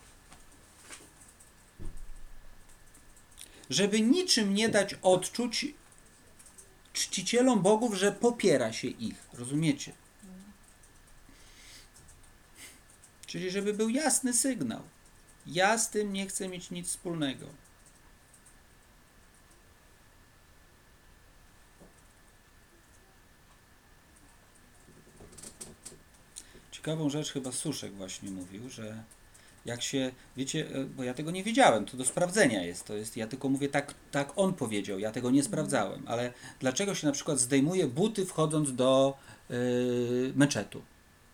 Żeby niczym nie dać odczuć czcicielom bogów, że popiera się ich. Rozumiecie? Czyli żeby był jasny sygnał. Ja z tym nie chcę mieć nic wspólnego. Ciekawą rzecz chyba Suszek właśnie mówił, że jak się, wiecie, bo ja tego nie wiedziałem, to do sprawdzenia jest, ja tylko mówię tak on powiedział, ja tego nie sprawdzałem, ale dlaczego się na przykład zdejmuje buty wchodząc do meczetu?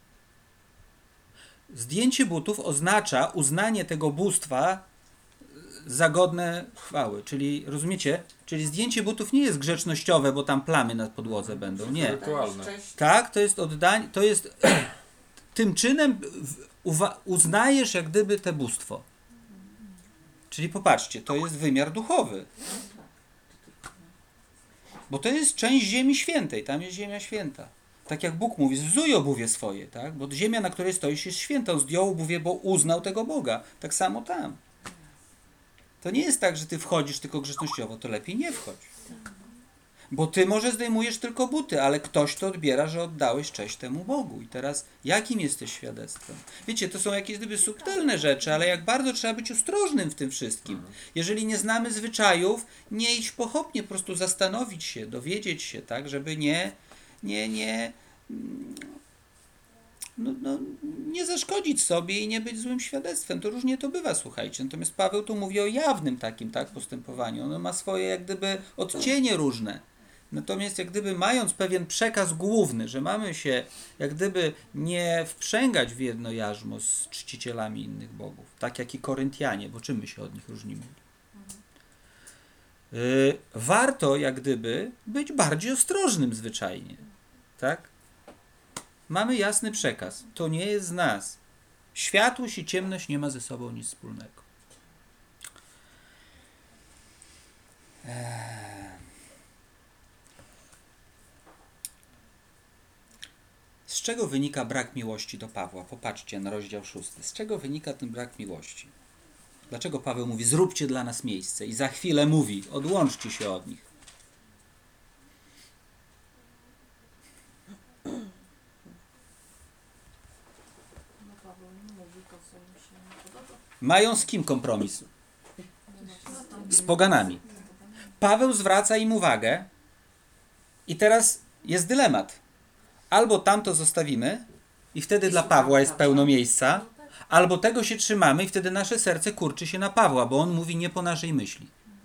Zdjęcie butów oznacza uznanie tego bóstwa za godne chwały, czyli rozumiecie? Czyli zdjęcie butów nie jest grzecznościowe, bo tam plamy na podłodze będą, nie. Rytualne. Tak, to jest oddanie, to jest tym czynem uznajesz jak gdyby te bóstwo. Czyli popatrzcie, to jest wymiar duchowy. Bo to jest część ziemi świętej, tam jest ziemia święta. Tak jak Bóg mówi, zzuj obuwie swoje, tak? Bo ziemia, na której stoisz, jest święta. On zdjął obuwie, bo uznał tego Boga. Tak samo tam. To nie jest tak, że ty wchodzisz tylko grzecznościowo, to lepiej nie wchodź. Bo ty może zdejmujesz tylko buty, ale ktoś to odbiera, że oddałeś cześć temu Bogu. I teraz jakim jesteś świadectwem? Wiecie, to są jakieś gdyby subtelne rzeczy, ale jak bardzo trzeba być ostrożnym w tym wszystkim. Jeżeli nie znamy zwyczajów, nie iść pochopnie, po prostu zastanowić się, dowiedzieć się, tak, żeby nie zaszkodzić sobie i nie być złym świadectwem. To różnie to bywa, słuchajcie. Natomiast Paweł tu mówi o jawnym takim, tak, postępowaniu. Ono ma swoje jak gdyby odcienie różne. Natomiast jak gdyby mając pewien przekaz główny, że mamy się jak gdyby nie wprzęgać w jedno jarzmo z czcicielami innych bogów, tak jak i Koryntianie, bo czym my się od nich różnimy? Warto jak gdyby być bardziej ostrożnym zwyczajnie. Tak? Mamy jasny przekaz. To nie jest z nas. Światłość i ciemność nie ma ze sobą nic wspólnego. Z czego wynika brak miłości do Pawła? Popatrzcie na rozdział 6. Z czego wynika ten brak miłości? Dlaczego Paweł mówi, zróbcie dla nas miejsce i za chwilę mówi, odłączcie się od nich. No Paweł nie mówi to, co im się nie podoba. Mają z kim kompromis? No to Z poganami. Paweł zwraca im uwagę i teraz jest dylemat. Albo tamto zostawimy i wtedy dla Pawła jest pełno miejsca, albo tego się trzymamy i wtedy nasze serce kurczy się na Pawła, bo on mówi nie po naszej myśli.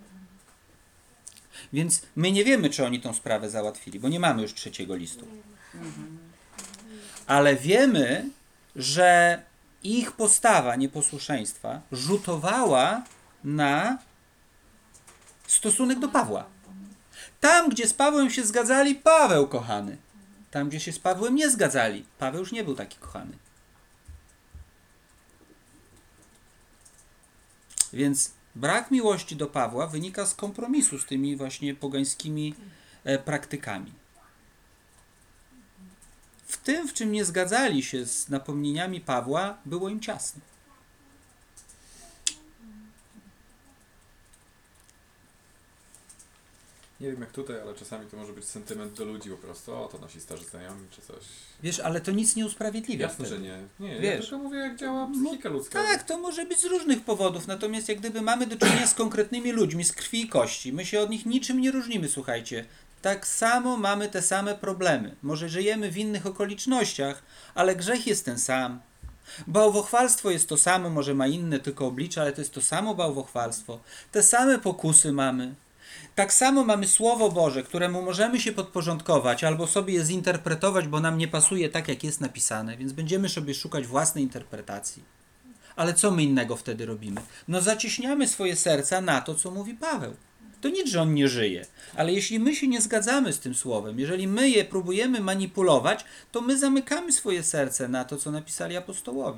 Więc my nie wiemy, czy oni tą sprawę załatwili, bo nie mamy już 3 listu. Ale wiemy, że ich postawa nieposłuszeństwa rzutowała na stosunek do Pawła. Tam, gdzie z Pawłem się zgadzali, Paweł kochany. Tam, gdzie się z Pawłem nie zgadzali, Paweł już nie był taki kochany. Więc brak miłości do Pawła wynika z kompromisu z tymi właśnie pogańskimi praktykami. W tym, w czym nie zgadzali się z napomnieniami Pawła, było im ciasno. Nie wiem jak tutaj, ale czasami to może być sentyment do ludzi po prostu. O, to nasi starzy znajomi czy coś. Wiesz, ale to nic nie usprawiedliwia. Jasne, wtedy. że nie. Nie, Wiesz. ja tylko mówię jak działa psychika ludzka. Tak, to może być z różnych powodów, natomiast jak gdyby mamy do czynienia z konkretnymi ludźmi, z krwi i kości. My się od nich niczym nie różnimy, słuchajcie. Tak samo mamy te same problemy. Może żyjemy w innych okolicznościach, ale grzech jest ten sam. Bałwochwalstwo jest to samo, może ma inne tylko oblicze, ale to jest to samo bałwochwalstwo. Te same pokusy mamy. Tak samo mamy Słowo Boże, któremu możemy się podporządkować albo sobie je zinterpretować, bo nam nie pasuje tak, jak jest napisane, więc będziemy sobie szukać własnej interpretacji. Ale co my innego wtedy robimy? No zacieśniamy swoje serca na to, co mówi Paweł. To nic, że on nie żyje, ale jeśli my się nie zgadzamy z tym słowem, jeżeli my je próbujemy manipulować, to my zamykamy swoje serce na to, co napisali apostołowie.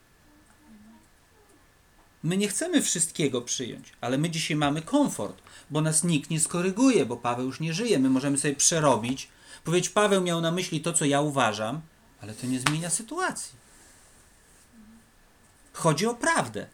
My nie chcemy wszystkiego przyjąć, ale my dzisiaj mamy komfort, bo nas nikt nie skoryguje, bo Paweł już nie żyje. My możemy sobie przerobić, powiedzieć, Paweł miał na myśli to, co ja uważam, ale to nie zmienia sytuacji. Chodzi o prawdę.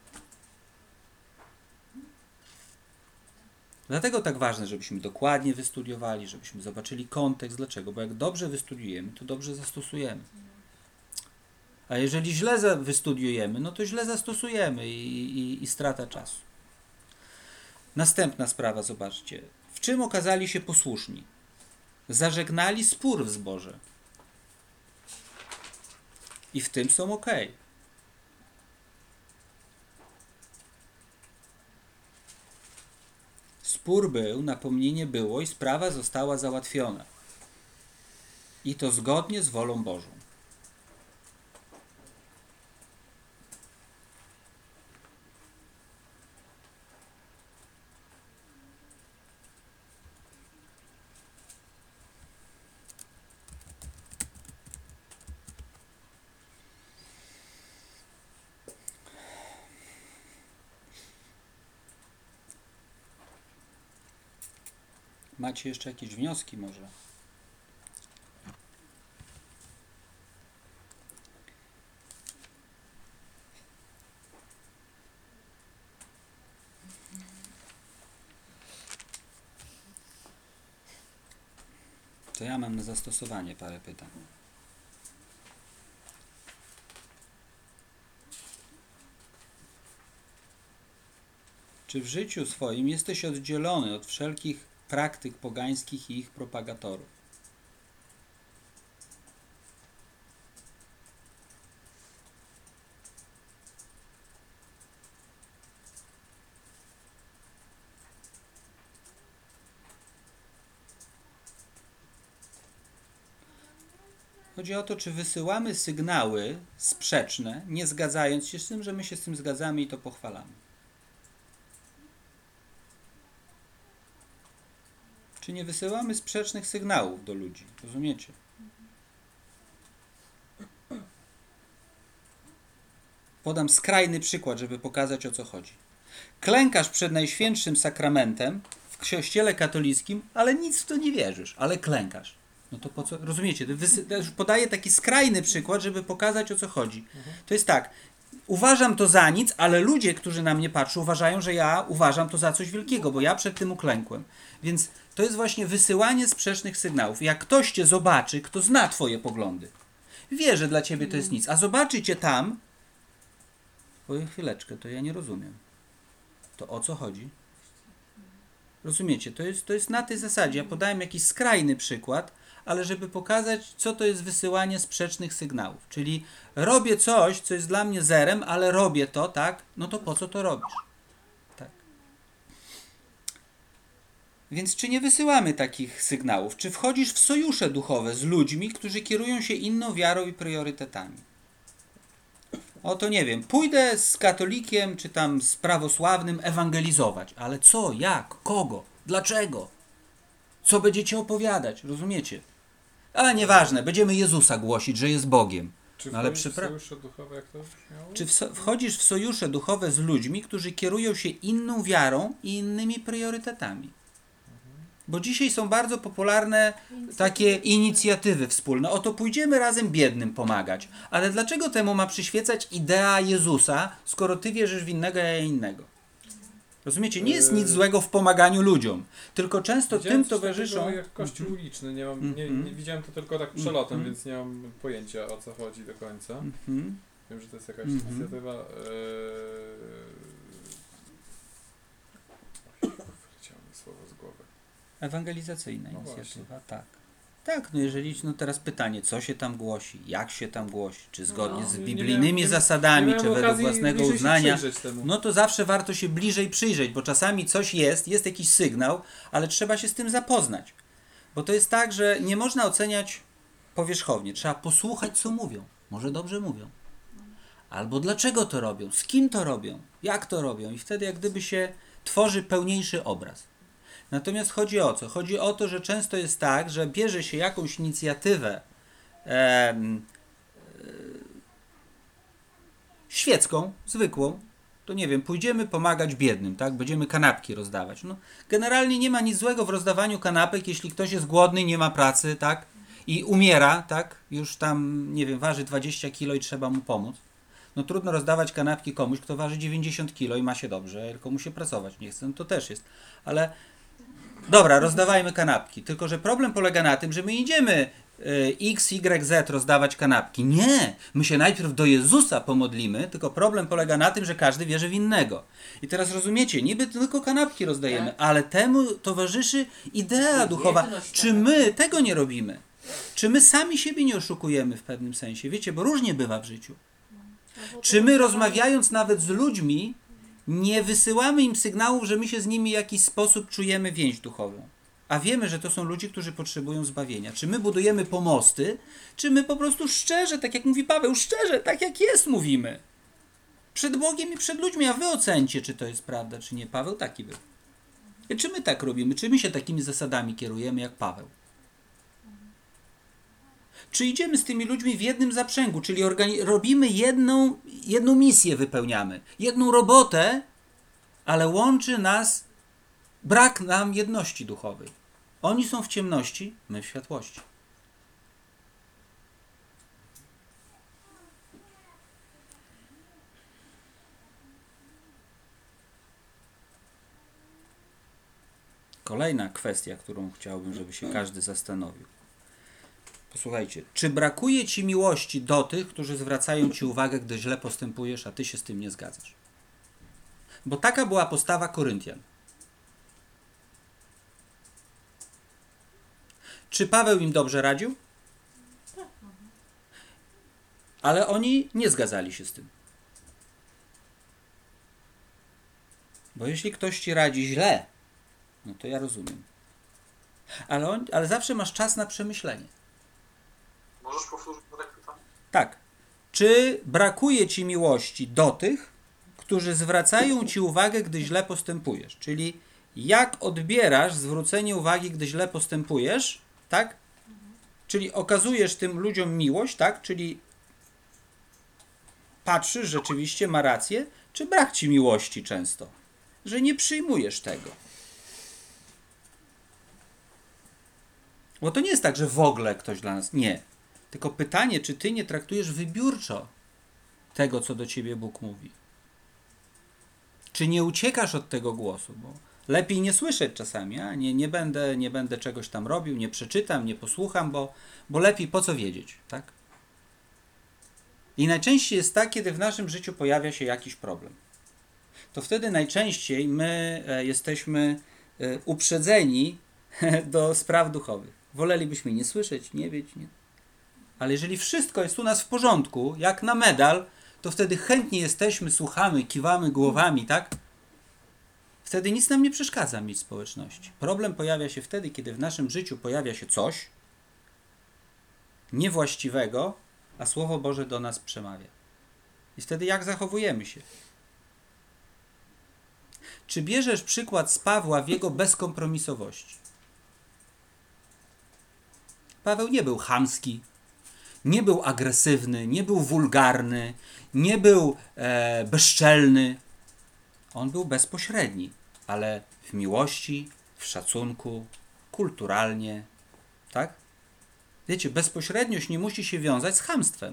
Dlatego tak ważne, żebyśmy dokładnie wystudiowali, żebyśmy zobaczyli kontekst. Dlaczego? Bo jak dobrze wystudiujemy, to dobrze zastosujemy. A jeżeli źle wystudiujemy, no to źle zastosujemy i strata czasu. Następna sprawa, zobaczcie. W czym okazali się posłuszni? Zażegnali spór w zborze. I w tym są okej. Spór był, napomnienie było i sprawa została załatwiona. I to zgodnie z wolą Bożą. Macie jeszcze jakieś wnioski może? To ja mam na zastosowanie parę pytań. Czy w życiu swoim jesteś oddzielony od wszelkich praktyk pogańskich i ich propagatorów? Chodzi o to, czy wysyłamy sygnały sprzeczne, nie zgadzając się z tym, że my się z tym zgadzamy i to pochwalamy. Czy nie wysyłamy sprzecznych sygnałów do ludzi? Rozumiecie? Podam skrajny przykład, żeby pokazać, o co chodzi. Klękasz przed Najświętszym Sakramentem w kościele katolickim, ale nic w to nie wierzysz, ale klękasz. No to po co? Rozumiecie? To już podaję taki skrajny przykład, żeby pokazać, o co chodzi. To jest tak, uważam to za nic, ale ludzie, którzy na mnie patrzą, uważają, że ja uważam to za coś wielkiego, bo ja przed tym uklękłem. Więc to jest właśnie wysyłanie sprzecznych sygnałów. Jak ktoś cię zobaczy, kto zna twoje poglądy, wie, że dla ciebie to jest nic, a zobaczy cię tam, oj, chwileczkę, to ja nie rozumiem. To o co chodzi? Rozumiecie? To jest na tej zasadzie. Ja podałem jakiś skrajny przykład, ale żeby pokazać, co to jest wysyłanie sprzecznych sygnałów. Czyli robię coś, co jest dla mnie zerem, ale robię to, tak? No to po co to robisz? Tak. Więc czy nie wysyłamy takich sygnałów? Czy wchodzisz w sojusze duchowe z ludźmi, którzy kierują się inną wiarą i priorytetami? Oto nie wiem, pójdę z katolikiem, czy tam z prawosławnym ewangelizować. Ale co, jak, kogo, dlaczego? Co będziecie opowiadać, rozumiecie? Ale nieważne, będziemy Jezusa głosić, że jest Bogiem. Czy No ale wchodzisz w sojusze duchowe, jak to brzmiało? Czy wchodzisz w sojusze duchowe z ludźmi, którzy kierują się inną wiarą i innymi priorytetami? Bo dzisiaj są bardzo popularne takie inicjatywy wspólne. Oto pójdziemy razem biednym pomagać. Ale dlaczego temu ma przyświecać idea Jezusa, skoro ty wierzysz w innego, a ja innego? Rozumiecie? Nie jest nic złego w pomaganiu ludziom. Tylko często Widziałem tym coś towarzyszą... takiego jak kościół uliczny. Nie widziałem to tylko tak przelotem, więc nie mam pojęcia, o co chodzi do końca. Wiem, że to jest jakaś inicjatywa. Wyleciało mi słowo z głowy. Ewangelizacyjna No inicjatywa, tak. Tak, no jeżeli, no teraz pytanie, co się tam głosi, jak się tam głosi, czy zgodnie z Nie biblijnymi miałem- zasadami, nie czy miałem według okazji własnego bliżej się uznania, przyjrzeć temu. no to zawsze warto się bliżej przyjrzeć, bo czasami coś jest jakiś sygnał, ale trzeba się z tym zapoznać. Bo to jest tak, że nie można oceniać powierzchownie, trzeba posłuchać, co mówią. Może dobrze mówią. Albo dlaczego to robią, z kim to robią, jak to robią i wtedy jak gdyby się tworzy pełniejszy obraz. Natomiast chodzi o co? Chodzi o to, że często jest tak, że bierze się jakąś inicjatywę świecką, zwykłą, to nie wiem, pójdziemy pomagać biednym, tak? Będziemy kanapki rozdawać. No, generalnie nie ma nic złego w rozdawaniu kanapek, jeśli ktoś jest głodny, nie ma pracy, tak? I umiera, tak? Już tam, nie wiem, waży 20 kilo i trzeba mu pomóc. No trudno rozdawać kanapki komuś, kto waży 90 kilo i ma się dobrze, tylko mu się pracować nie chce, no to też jest. Ale dobra, rozdawajmy kanapki. Tylko że problem polega na tym, że my idziemy X, Y, Z rozdawać kanapki. Nie! My się najpierw do Jezusa pomodlimy, tylko problem polega na tym, że każdy wierzy w innego. I teraz rozumiecie, niby tylko kanapki rozdajemy, ale temu towarzyszy idea duchowa. Jedność Czy taka. my tego nie robimy? Czy my sami siebie nie oszukujemy w pewnym sensie? Wiecie, bo różnie bywa w życiu. Czy my rozmawiając nawet z ludźmi, nie wysyłamy im sygnałów, że my się z nimi w jakiś sposób czujemy więź duchową? A wiemy, że to są ludzie, którzy potrzebują zbawienia. Czy my budujemy pomosty, czy my po prostu szczerze, tak jak mówi Paweł, szczerze, tak jak jest mówimy. Przed Bogiem i przed ludźmi, a wy ocencie, czy to jest prawda, czy nie. Paweł taki był. I czy my tak robimy? Czy my się takimi zasadami kierujemy jak Paweł? Czy idziemy z tymi ludźmi w jednym zaprzęgu, czyli robimy jedną misję, wypełniamy, jedną robotę, ale łączy nas brak nam jedności duchowej. Oni są w ciemności, my w światłości. Kolejna kwestia, którą chciałbym, żeby się każdy zastanowił. Posłuchajcie, czy brakuje ci miłości do tych, którzy zwracają ci uwagę, gdy źle postępujesz, a ty się z tym nie zgadzasz? Bo taka była postawa Koryntian. Czy Paweł im dobrze radził? Ale oni nie zgadzali się z tym. Bo jeśli ktoś ci radzi źle, no to ja rozumiem. Ale zawsze masz czas na przemyślenie. Możesz powtórzyć tak pytanie? Tak. Czy brakuje ci miłości do tych, którzy zwracają ci uwagę, gdy źle postępujesz? Czyli jak odbierasz zwrócenie uwagi, gdy źle postępujesz, tak? Czyli okazujesz tym ludziom miłość, tak? Czyli patrzysz, rzeczywiście ma rację, czy brak ci miłości często? Że nie przyjmujesz tego. Bo to nie jest tak, że w ogóle ktoś dla nas... Nie. Tylko pytanie, czy ty nie traktujesz wybiórczo tego, co do ciebie Bóg mówi? Czy nie uciekasz od tego głosu? Bo lepiej nie słyszeć czasami, a nie będę czegoś tam robił, nie przeczytam, nie posłucham, bo lepiej po co wiedzieć, tak? I najczęściej jest tak, kiedy w naszym życiu pojawia się jakiś problem. To wtedy najczęściej my jesteśmy uprzedzeni do spraw duchowych. Wolelibyśmy nie słyszeć, nie wiedzieć, nie. Ale jeżeli wszystko jest u nas w porządku, jak na medal, to wtedy chętnie jesteśmy, słuchamy, kiwamy głowami, tak? Wtedy nic nam nie przeszkadza mieć społeczności. Problem pojawia się wtedy, kiedy w naszym życiu pojawia się coś niewłaściwego, a Słowo Boże do nas przemawia. I wtedy jak zachowujemy się? Czy bierzesz przykład z Pawła w jego bezkompromisowości? Paweł nie był chamski, nie był agresywny, nie był wulgarny, nie był bezczelny. On był bezpośredni, ale w miłości, w szacunku, kulturalnie, tak? Wiecie, bezpośredniość nie musi się wiązać z chamstwem.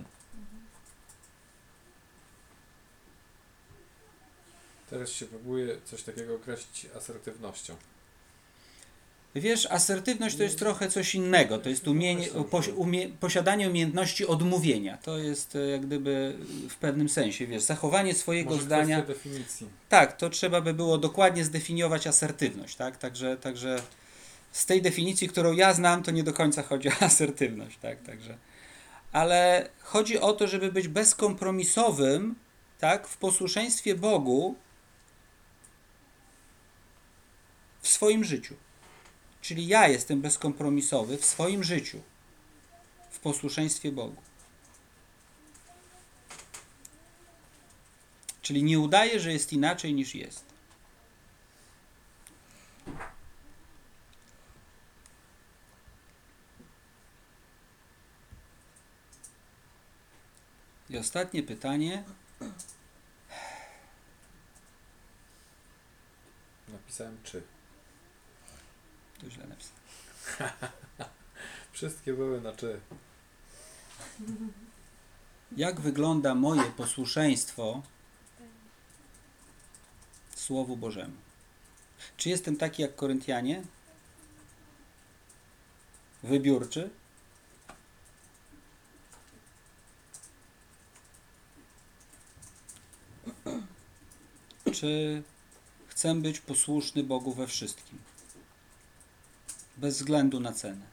Teraz się próbuje coś takiego określić asertywnością. Wiesz, asertywność to jest trochę coś innego. To jest posiadanie umiejętności odmówienia. To jest jak gdyby w pewnym sensie, wiesz, zachowanie swojego Może zdania. kwestia definicji. Tak, to trzeba by było dokładnie zdefiniować asertywność, tak? Także z tej definicji, którą ja znam, to nie do końca chodzi o asertywność, tak? Także, ale chodzi o to, żeby być bezkompromisowym, tak? W posłuszeństwie Bogu w swoim życiu. Czyli ja jestem bezkompromisowy w swoim życiu, w posłuszeństwie Bogu. Czyli nie udaję, że jest inaczej niż jest. I ostatnie pytanie. Napisałem czy. To źle napisałem. Wszystkie były na czy. Jak wygląda moje posłuszeństwo Słowu Bożemu? Czy jestem taki jak Koryntianie? Wybiórczy? Czy chcę być posłuszny Bogu we wszystkim? Bez względu na cenę.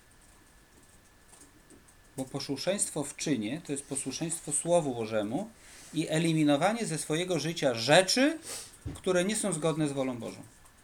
Bo posłuszeństwo w czynie to jest posłuszeństwo Słowu Bożemu i eliminowanie ze swojego życia rzeczy, które nie są zgodne z wolą Bożą.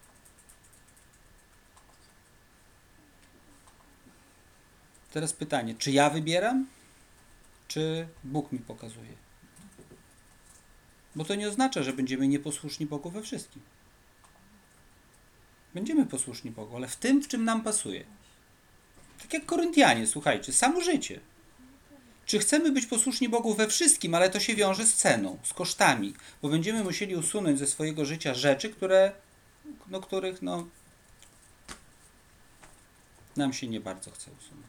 Teraz pytanie, czy ja wybieram, czy Bóg mi pokazuje? Bo to nie oznacza, że będziemy nieposłuszni Bogu we wszystkim. Będziemy posłuszni Bogu, ale w tym, w czym nam pasuje. Tak jak Koryntianie, słuchajcie, samo życie. Czy chcemy być posłuszni Bogu we wszystkim, ale to się wiąże z ceną, z kosztami, bo będziemy musieli usunąć ze swojego życia rzeczy, których nam się nie bardzo chce usunąć.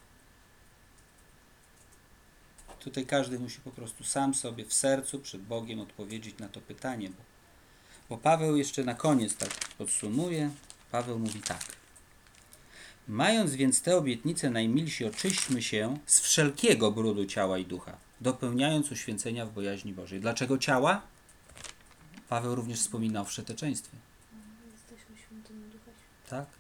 Tutaj każdy musi po prostu sam sobie w sercu przed Bogiem odpowiedzieć na to pytanie, bo Paweł jeszcze na koniec tak podsumuje. Paweł mówi tak. Mając więc te obietnice, najmilsi, oczyśćmy się z wszelkiego brudu ciała i ducha, dopełniając uświęcenia w bojaźni Bożej. Dlaczego ciała? Paweł również wspomina o wszeteczeństwie. Jesteśmy świętymi Ducha Świętego. Tak?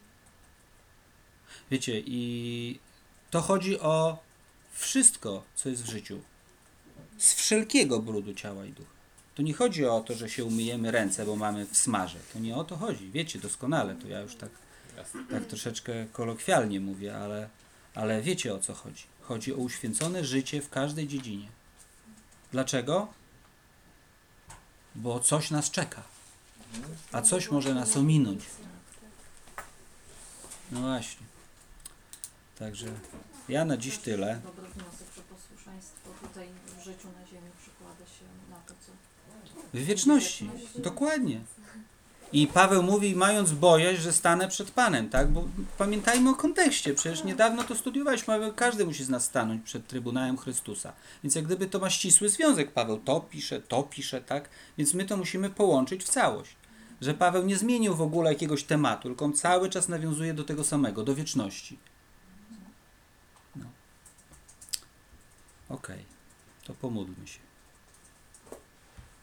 Wiecie, i to chodzi o wszystko, co jest w życiu. Z wszelkiego brudu ciała i ducha. Tu nie chodzi o to, że się umyjemy ręce, bo mamy w smarze. To nie o to chodzi. Wiecie doskonale, to ja już tak troszeczkę kolokwialnie mówię, ale wiecie, o co chodzi. Chodzi o uświęcone życie w każdej dziedzinie. Dlaczego? Bo coś nas czeka, a coś może nas ominąć. No właśnie. Także ja na dziś tyle. Dobry wniosek, że posłuszeństwo tutaj w życiu na ziemi przekłada się na to, co W wieczności. Dokładnie. I Paweł mówi, mając bojaźń, że stanę przed Panem, tak? Bo pamiętajmy o kontekście. Przecież niedawno to studiowaliśmy, każdy musi z nas stanąć przed Trybunałem Chrystusa. Więc jak gdyby to ma ścisły związek. Paweł to pisze, tak? Więc my to musimy połączyć w całość. Że Paweł nie zmienił w ogóle jakiegoś tematu, tylko on cały czas nawiązuje do tego samego, do wieczności. No. Okej. To pomódlmy się.